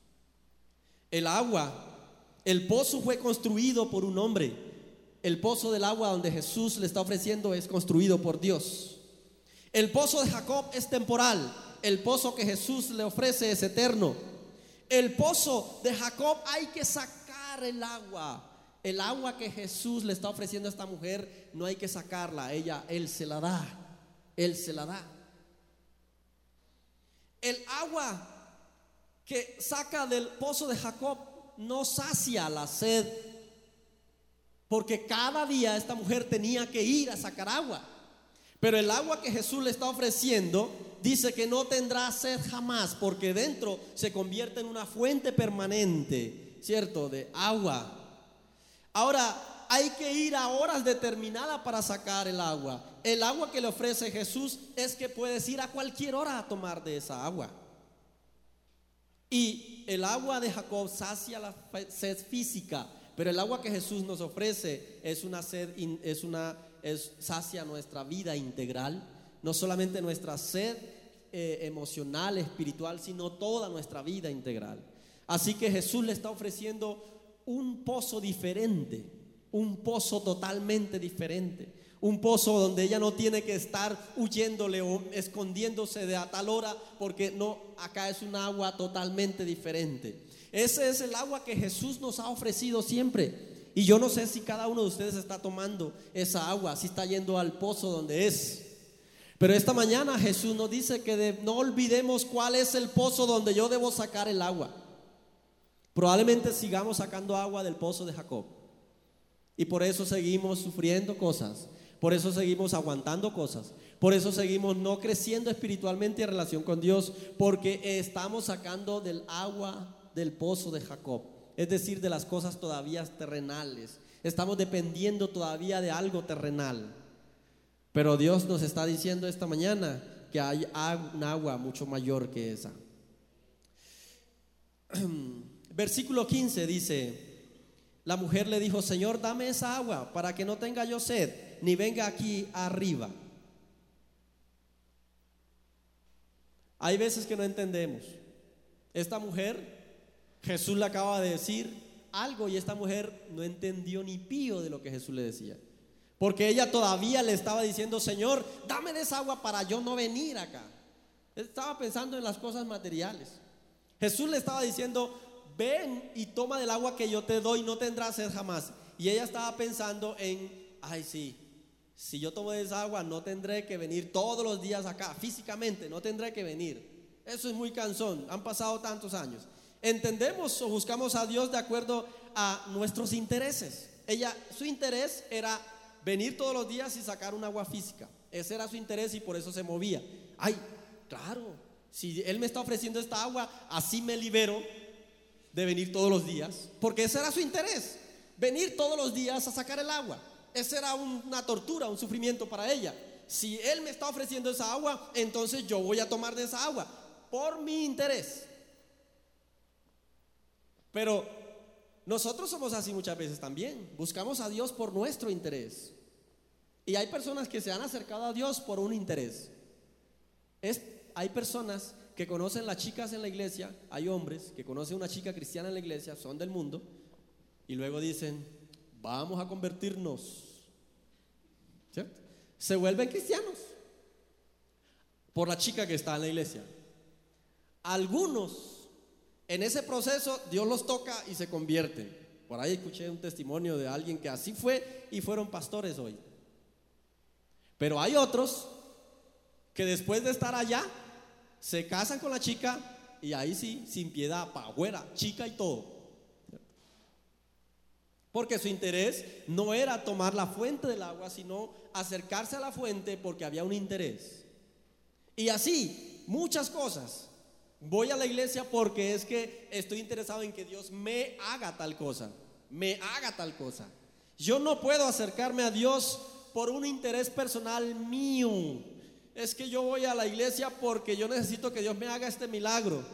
El agua, el pozo fue construido por un hombre. El pozo del agua donde Jesús le está ofreciendo es construido por Dios. El pozo de Jacob es temporal. El pozo que Jesús le ofrece es eterno. El pozo de Jacob hay que sacar el agua. El agua que Jesús le está ofreciendo a esta mujer no hay que sacarla, ella, Él se la da. Él se la da. El agua que saca del pozo de Jacob no sacia la sed, porque cada día esta mujer tenía que ir a sacar agua. Pero el agua que Jesús le está ofreciendo dice que no tendrá sed jamás, porque dentro se convierte en una fuente permanente, ¿cierto?, de agua. Ahora, hay que ir a horas determinadas para sacar el agua. El agua que le ofrece Jesús es que puedes ir a cualquier hora a tomar de esa agua. Y el agua de Jacob sacia la sed física, pero el agua que Jesús nos ofrece es una sed, es una, es, sacia nuestra vida integral, no solamente nuestra sed eh, emocional, espiritual, sino toda nuestra vida integral. Así que Jesús le está ofreciendo un pozo diferente, un pozo totalmente diferente, un pozo donde ella no tiene que estar huyéndole o escondiéndose de a tal hora, porque no, acá es un agua totalmente diferente. Ese es el agua que Jesús nos ha ofrecido siempre. Y yo no sé si cada uno de ustedes está tomando esa agua, si está yendo al pozo donde es. Pero esta mañana Jesús nos dice que de, no olvidemos cuál es el pozo donde yo debo sacar el agua. Probablemente sigamos sacando agua del pozo de Jacob, y por eso seguimos sufriendo cosas, por eso seguimos aguantando cosas, por eso seguimos no creciendo espiritualmente en relación con Dios, porque estamos sacando del agua del pozo de Jacob, es decir, de las cosas todavía terrenales. Estamos dependiendo todavía de algo terrenal. Pero Dios nos está diciendo esta mañana que hay un agua mucho mayor que esa. Versículo quince dice: la mujer le dijo: Señor, dame esa agua para que no tenga yo sed, ni venga aquí arriba. Hay veces que no entendemos. Esta mujer, Jesús le acaba de decir algo y esta mujer no entendió ni pío de lo que Jesús le decía, porque ella todavía le estaba diciendo: Señor, dame de esa agua para yo no venir acá. Estaba pensando en las cosas materiales. Jesús le estaba diciendo: ven y toma del agua que yo te doy, no tendrás sed jamás. Y ella estaba pensando en: ay, sí, si yo tomo de esa agua no tendré que venir todos los días acá, físicamente no tendré que venir. Eso es muy cansón, han pasado tantos años. Entendemos o buscamos a Dios de acuerdo a nuestros intereses. Ella, su interés era venir todos los días y sacar un agua física. Ese era su interés y por eso se movía. Ay, claro, si Él me está ofreciendo esta agua, así me libero de venir todos los días, porque ese era su interés, venir todos los días a sacar el agua. Esa era una tortura, un sufrimiento para ella. Si Él me está ofreciendo esa agua, entonces yo voy a tomar de esa agua por mi interés. Pero nosotros somos así muchas veces también. Buscamos a Dios por nuestro interés. Y hay personas que se han acercado a Dios por un interés. Es, hay personas que conocen las chicas en la iglesia, hay hombres que conocen una chica cristiana en la iglesia, son del mundo, y luego dicen: vamos a convertirnos, ¿cierto? Se vuelven cristianos por la chica que está en la iglesia. Algunos, en ese proceso, Dios los toca y se convierten. Por ahí escuché un testimonio de alguien que así fue y fueron pastores hoy. Pero hay otros que después de estar allá se casan con la chica y ahí sí, sin piedad, pa' afuera, chica y todo. Porque su interés no era tomar la fuente del agua, sino acercarse a la fuente porque había un interés. Y así, muchas cosas. Voy a la iglesia porque es que estoy interesado en que Dios me haga tal cosa, me haga tal cosa. Yo no puedo acercarme a Dios por un interés personal mío. Es que yo voy a la iglesia porque yo necesito que Dios me haga este milagro.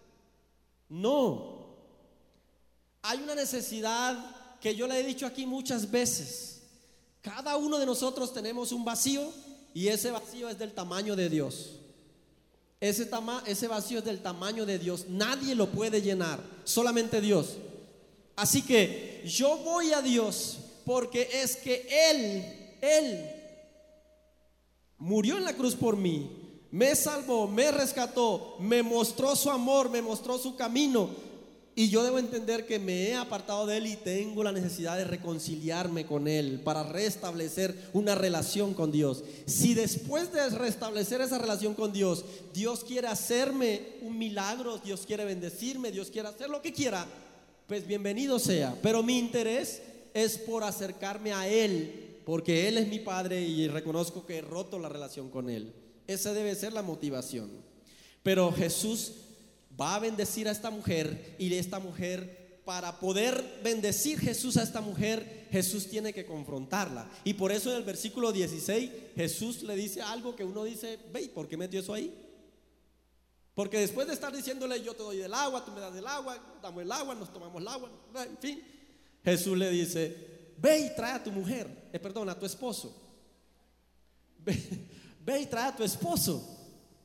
No. Hay una necesidad que yo le he dicho aquí muchas veces. Cada uno de nosotros tenemos un vacío y ese vacío es del tamaño de Dios. Ese, tama, ese vacío es del tamaño de Dios. Nadie lo puede llenar, solamente Dios. Así que yo voy a Dios porque es que Él, Él murió en la cruz por mí, me salvó, me rescató, me mostró su amor, me mostró su camino. Y yo debo entender que me he apartado de Él y tengo la necesidad de reconciliarme con Él para restablecer una relación con Dios. Si después de restablecer esa relación con Dios, Dios quiere hacerme un milagro, Dios quiere bendecirme, Dios quiere hacer lo que quiera, pues bienvenido sea. Pero mi interés es por acercarme a Él, porque Él es mi Padre y reconozco que he roto la relación con Él. Esa debe ser la motivación. Pero Jesús va a bendecir a esta mujer, y esta mujer, para poder bendecir Jesús a esta mujer, Jesús tiene que confrontarla. Y por eso en el versículo dieciséis Jesús le dice algo que uno dice: ve, ¿por qué metió eso ahí? Porque después de estar diciéndole: yo te doy del agua, tú me das del agua, damos el agua, nos tomamos el agua, en fin, Jesús le dice: ve y trae a tu mujer, eh, perdón, a tu esposo. Ve, ve y trae a tu esposo.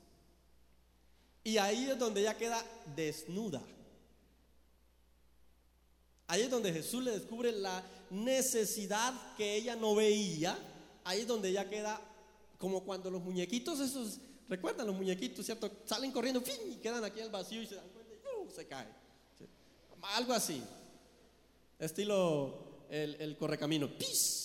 Y ahí es donde ella queda desnuda. Ahí es donde Jesús le descubre la necesidad que ella no veía. Ahí es donde ella queda como cuando los muñequitos esos, ¿recuerdan los muñequitos, cierto? Salen corriendo, ¡fin!, y quedan aquí en el vacío y se dan cuenta y ¡uh!, se caen. ¿Sí? Algo así. Estilo el, el correcamino. ¡Pis!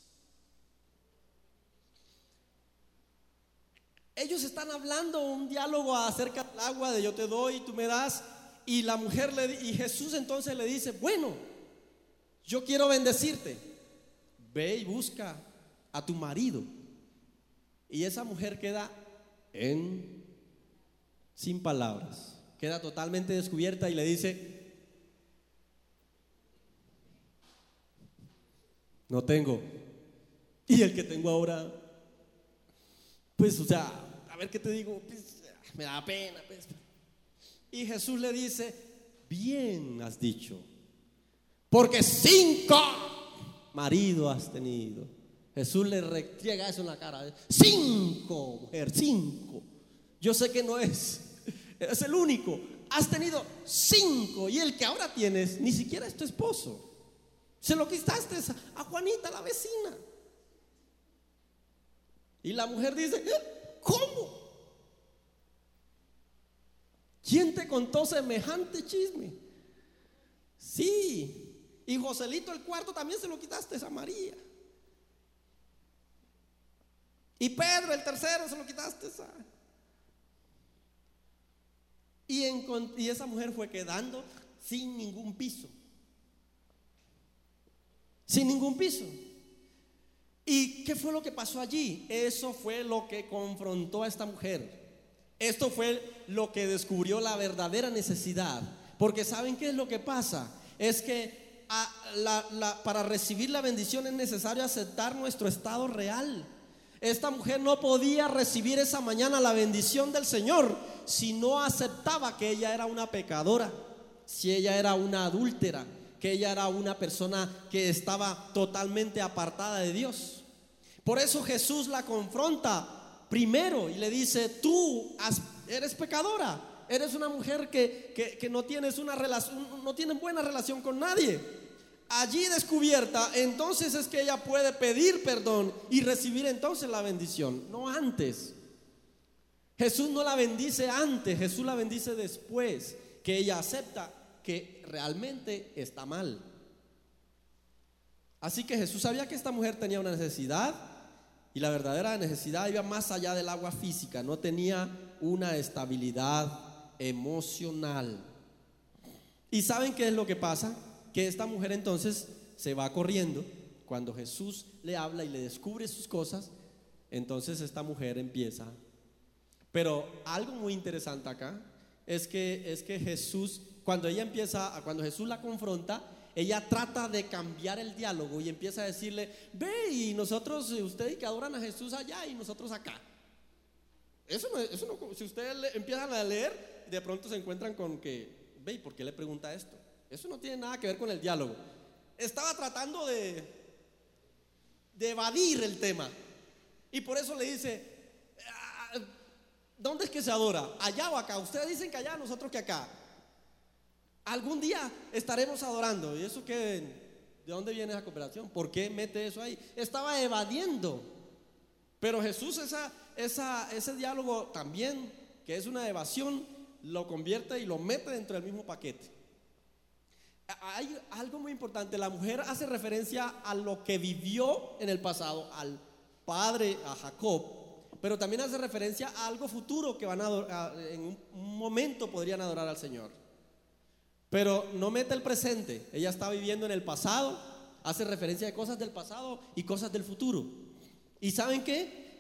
Ellos están hablando un diálogo acerca del agua, de yo te doy, tú me das. Y la mujer le, y Jesús entonces le dice: bueno, yo quiero bendecirte, ve y busca a tu marido. Y esa mujer queda en sin palabras, queda totalmente descubierta y le dice: no tengo. Y el que tengo ahora, pues, o sea, a ver qué te digo, pues, me da pena, pues. Y Jesús le dice: bien has dicho, porque cinco maridos has tenido. Jesús le restriega eso en la cara: cinco, mujer, cinco. Yo sé que no es, es el único. Has tenido cinco, y el que ahora tienes ni siquiera es tu esposo. Se lo quitaste a Juanita, la vecina. Y la mujer dice: ¿cómo? ¿Quién te contó semejante chisme? Sí, y Joselito el cuarto también se lo quitaste a María. Y Pedro el tercero se lo quitaste a... Y, en, y esa mujer fue quedando sin ningún piso. Sin ningún piso. ¿Y qué fue lo que pasó allí? Eso fue lo que confrontó a esta mujer. Esto fue lo que descubrió la verdadera necesidad. Porque ¿saben qué es lo que pasa? Es que a la, la, para recibir la bendición es necesario aceptar nuestro estado real. Esta mujer no podía recibir esa mañana la bendición del Señor si no aceptaba que ella era una pecadora, si ella era una adúltera, que ella era una persona que estaba totalmente apartada de Dios. Por eso Jesús la confronta primero y le dice: tú has, eres pecadora, eres una mujer que, que, que no tienes una relación, no tienes buena relación con nadie. Allí descubierta, entonces es que ella puede pedir perdón y recibir entonces la bendición, no antes. Jesús no la bendice antes, Jesús la bendice después que ella acepta que realmente está mal. Así que Jesús sabía que esta mujer tenía una necesidad, y la verdadera necesidad iba más allá del agua física. No tenía una estabilidad emocional. ¿Y saben qué es lo que pasa? Que esta mujer entonces se va corriendo. Cuando Jesús le habla y le descubre sus cosas, entonces esta mujer empieza. Pero algo muy interesante acá es que, es que Jesús, cuando ella empieza, cuando Jesús la confronta, ella trata de cambiar el diálogo y empieza a decirle: ve, y nosotros, ustedes que adoran a Jesús allá y nosotros acá. Eso no, eso no, si ustedes le, empiezan a leer, de pronto se encuentran con que: ve, ¿y por qué le pregunta esto? Eso no tiene nada que ver con el diálogo. Estaba tratando de, de evadir el tema. Y por eso le dice: ¿dónde es que se adora? ¿Allá o acá? Ustedes dicen que allá, nosotros que acá. Algún día estaremos adorando. ¿Y eso qué? ¿De dónde viene esa cooperación? ¿Por qué mete eso ahí? Estaba evadiendo. Pero Jesús esa, esa, ese diálogo también, que es una evasión, lo convierte y lo mete dentro del mismo paquete. Hay algo muy importante. La mujer hace referencia a lo que vivió en el pasado, al padre, a Jacob, pero también hace referencia a algo futuro que van a adorar, en un momento podrían adorar al Señor. Pero no mete el presente. Ella está viviendo en el pasado, hace referencia a cosas del pasado y cosas del futuro. ¿Y saben qué?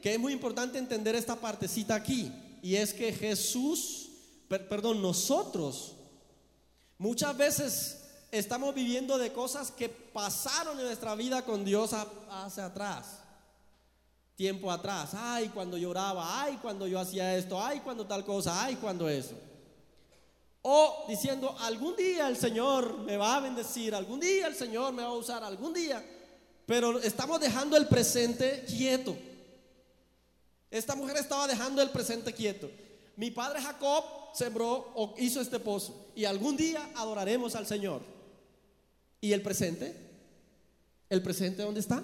que es muy importante entender esta partecita aquí, y es que Jesús, per, perdón, nosotros muchas veces estamos viviendo de cosas que pasaron en nuestra vida con Dios a, hacia atrás, tiempo atrás. Ay, cuando lloraba, ay, cuando yo hacía esto, ay, cuando tal cosa, ay, cuando eso. O diciendo, algún día el Señor me va a bendecir, algún día el Señor me va a usar, algún día. Pero estamos dejando el presente quieto. Esta mujer estaba dejando el presente quieto. Mi padre Jacob sembró o hizo este pozo, y algún día adoraremos al Señor. ¿Y el presente? ¿El presente dónde está?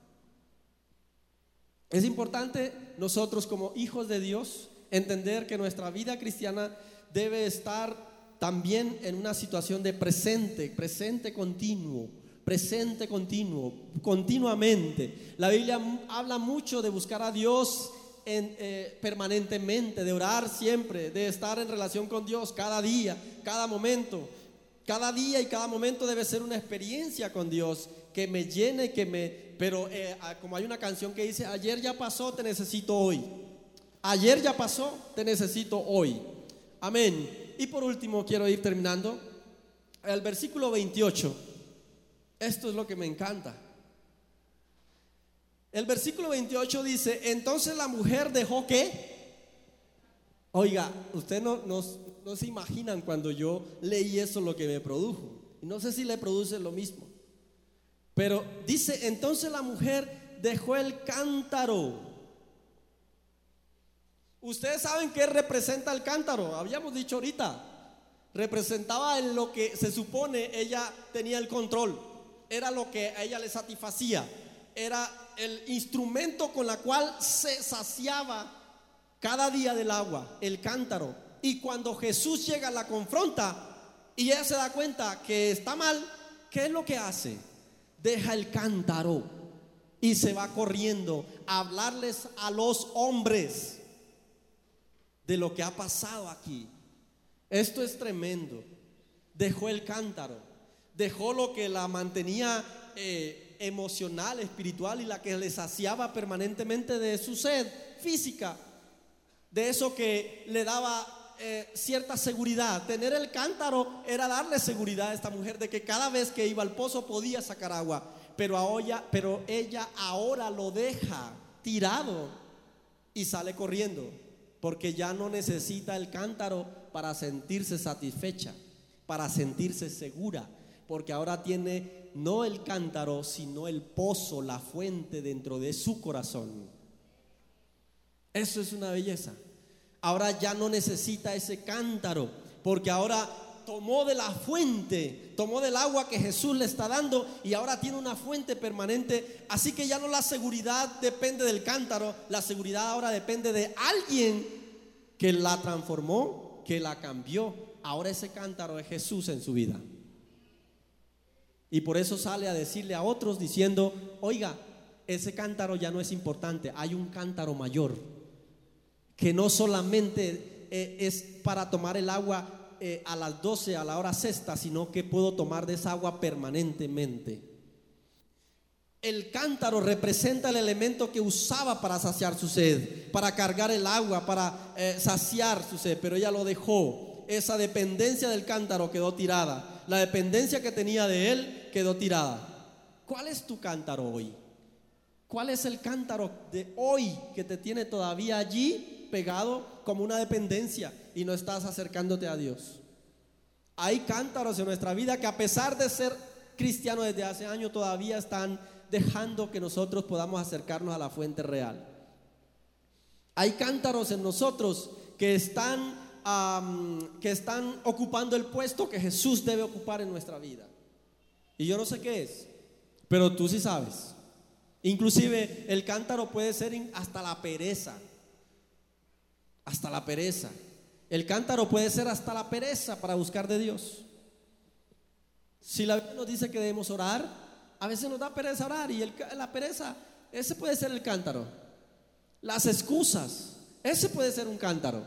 Es importante nosotros como hijos de Dios entender que nuestra vida cristiana debe estar también en una situación de presente, presente continuo, presente continuo, continuamente. La Biblia habla mucho de buscar a Dios en, eh, permanentemente, de orar siempre, de estar en relación con Dios cada día, cada momento. Cada día y cada momento debe ser una experiencia con Dios que me llene, que me... Pero eh, como hay una canción que dice, ayer ya pasó, te necesito hoy. Ayer ya pasó, te necesito hoy. Amén. Y por último, quiero ir terminando. El versículo veintiocho. Esto es lo que me encanta. El versículo veintiocho dice, entonces la mujer dejó ¿qué? Oiga, ustedes no, no, no se imaginan cuando yo leí eso lo que me produjo. Y no sé si le produce lo mismo. Pero dice, entonces la mujer dejó el cántaro. Ustedes saben qué representa el cántaro. Habíamos dicho ahorita. Representaba en lo que se supone ella tenía el control. Era lo que a ella le satisfacía. Era el instrumento con la cual se saciaba cada día del agua, el cántaro. Y cuando Jesús llega, la confronta y ella se da cuenta que está mal. ¿Qué es lo que hace? Deja el cántaro y se va corriendo a hablarles a los hombres de lo que ha pasado aquí. Esto es tremendo. Dejó el cántaro, dejó lo que la mantenía eh, emocional, espiritual, y la que le saciaba permanentemente de su sed física, de eso que le daba eh, cierta seguridad. Tener el cántaro era darle seguridad a esta mujer de que cada vez que iba al pozo podía sacar agua. Pero, ahora, pero ella ahora lo deja tirado y sale corriendo, porque ya no necesita el cántaro para sentirse satisfecha, para sentirse segura, porque ahora tiene no el cántaro, sino el pozo, la fuente dentro de su corazón. Eso es una belleza. Ahora ya no necesita ese cántaro, porque ahora tomó de la fuente, tomó del agua que Jesús le está dando, y ahora tiene una fuente permanente. Así que ya no la seguridad depende del cántaro, la seguridad ahora depende de alguien que la transformó, que la cambió. Ahora ese cántaro es Jesús en su vida. Y por eso sale a decirle a otros diciendo, oiga, ese cántaro ya no es importante, hay un cántaro mayor, que no solamente eh, es para tomar el agua eh, a las doce, a la hora sexta, sino que puedo tomar de esa agua permanentemente. El cántaro representa el elemento que usaba para saciar su sed, para cargar el agua, para eh, saciar su sed, pero ella lo dejó. Esa dependencia del cántaro quedó tirada. La dependencia que tenía de él quedó tirada. ¿Cuál es tu cántaro hoy? ¿Cuál es el cántaro de hoy que te tiene todavía allí pegado como una dependencia y no estás acercándote a Dios? Hay cántaros en nuestra vida que, a pesar de ser cristianos desde hace años, todavía están dejando que nosotros podamos acercarnos a la fuente real. Hay cántaros en nosotros que están, um, que están ocupando el puesto que Jesús debe ocupar en nuestra vida. Y yo no sé qué es, pero tú sí sabes. Inclusive el cántaro puede ser hasta la pereza. Hasta la pereza. El cántaro puede ser hasta la pereza para buscar de Dios. Si la Biblia nos dice que debemos orar, a veces nos da pereza orar, y el, la pereza, ese puede ser el cántaro. Las excusas, ese puede ser un cántaro.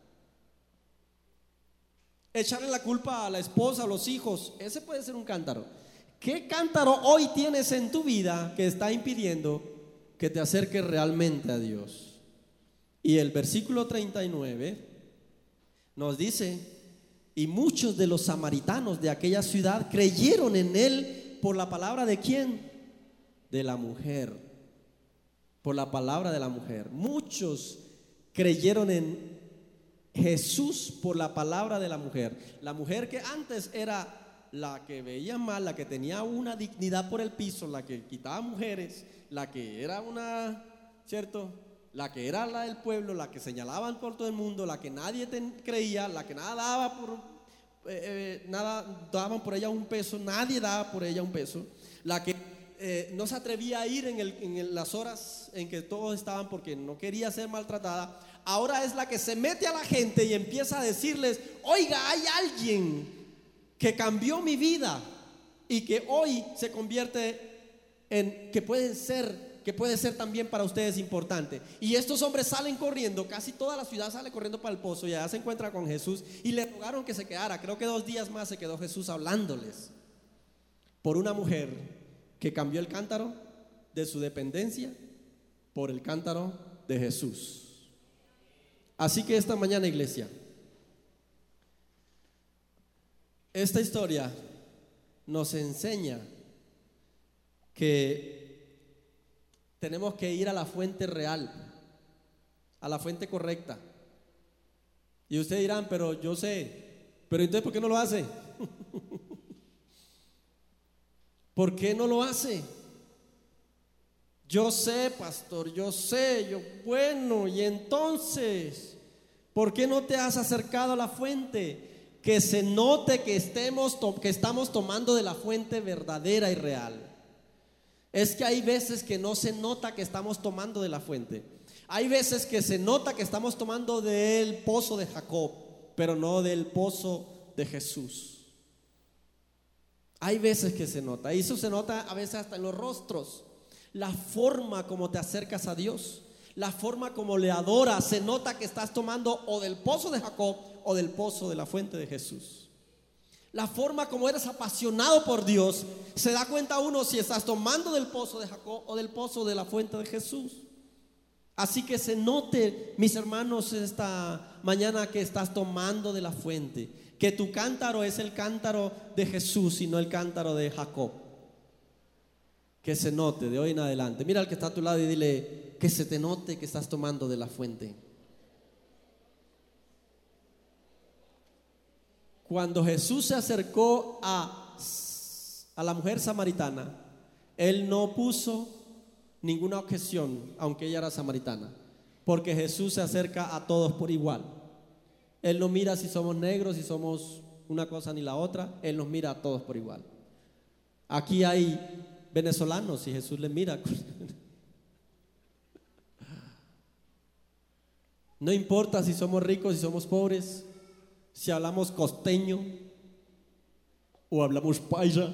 Echarle la culpa a la esposa, a los hijos, ese puede ser un cántaro. ¿Qué cántaro hoy tienes en tu vida que está impidiendo que te acerques realmente a Dios. Y el versículo treinta y nueve nos dice: y muchos de los samaritanos de aquella ciudad creyeron en él por la palabra de ¿quién? De la mujer. Por la palabra de la mujer. Muchos creyeron en Jesús por la palabra de la mujer. La mujer que antes era la que veía mal, la que tenía una dignidad por el piso, la que quitaba mujeres, la que era una, ¿cierto? La que era la del pueblo, la que señalaban por todo el mundo, la que nadie ten, creía, la que nada daba por, eh, eh, nada daban por ella un peso, nadie daba por ella un peso, la que eh, no se atrevía a ir en, el, en las horas en que todos estaban porque no quería ser maltratada. Ahora es la que se mete a la gente y empieza a decirles: oiga, hay alguien que cambió mi vida y que hoy se convierte en que puede ser, que puede ser también para ustedes importante. Y estos hombres salen corriendo, casi toda la ciudad sale corriendo para el pozo y allá se encuentra con Jesús y le rogaron que se quedara. Creo que dos días más se quedó Jesús hablándoles por una mujer que cambió el cántaro de su dependencia por el cántaro de Jesús. Así que esta mañana, iglesia, esta historia nos enseña que tenemos que ir a la fuente real, a la fuente correcta. Y ustedes dirán: pero yo sé, pero entonces ¿por qué no lo hace? ¿Por qué no lo hace? Yo sé, pastor, yo sé, yo, bueno, y entonces, ¿por qué no te has acercado a la fuente? Que se note que, estemos, que estamos tomando de la fuente verdadera y real. Es que hay veces que no se nota que estamos tomando de la fuente. Hay veces que se nota que estamos tomando del pozo de Jacob, pero no del pozo de Jesús. Hay veces que se nota, y eso se nota a veces hasta en los rostros. La forma como te acercas a Dios, la forma como le adoras, se nota que estás tomando o del pozo de Jacob o del pozo de la fuente de Jesús. La forma como eres apasionado por Dios, se da cuenta uno si estás tomando del pozo de Jacob o del pozo de la fuente de Jesús. Así que se note, mis hermanos, esta mañana que estás tomando de la fuente, que tu cántaro es el cántaro de Jesús y no el cántaro de Jacob. Que se note de hoy en adelante. Mira al que está a tu lado y dile: que se te note que estás tomando de la fuente. Cuando Jesús se acercó a, a la mujer samaritana, Él no puso ninguna objeción, aunque ella era samaritana, porque Jesús se acerca a todos por igual. Él no mira si somos negros, si somos una cosa ni la otra. Él nos mira a todos por igual. Aquí hay venezolanos y Jesús les mira. No importa si somos ricos, si somos pobres, si hablamos costeño o hablamos paisa,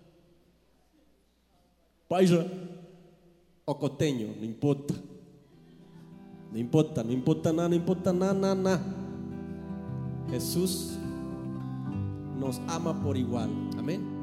paisa o costeño, no importa. No importa, no importa nada, no importa nada, nada, nada. Jesús nos ama por igual. Amén.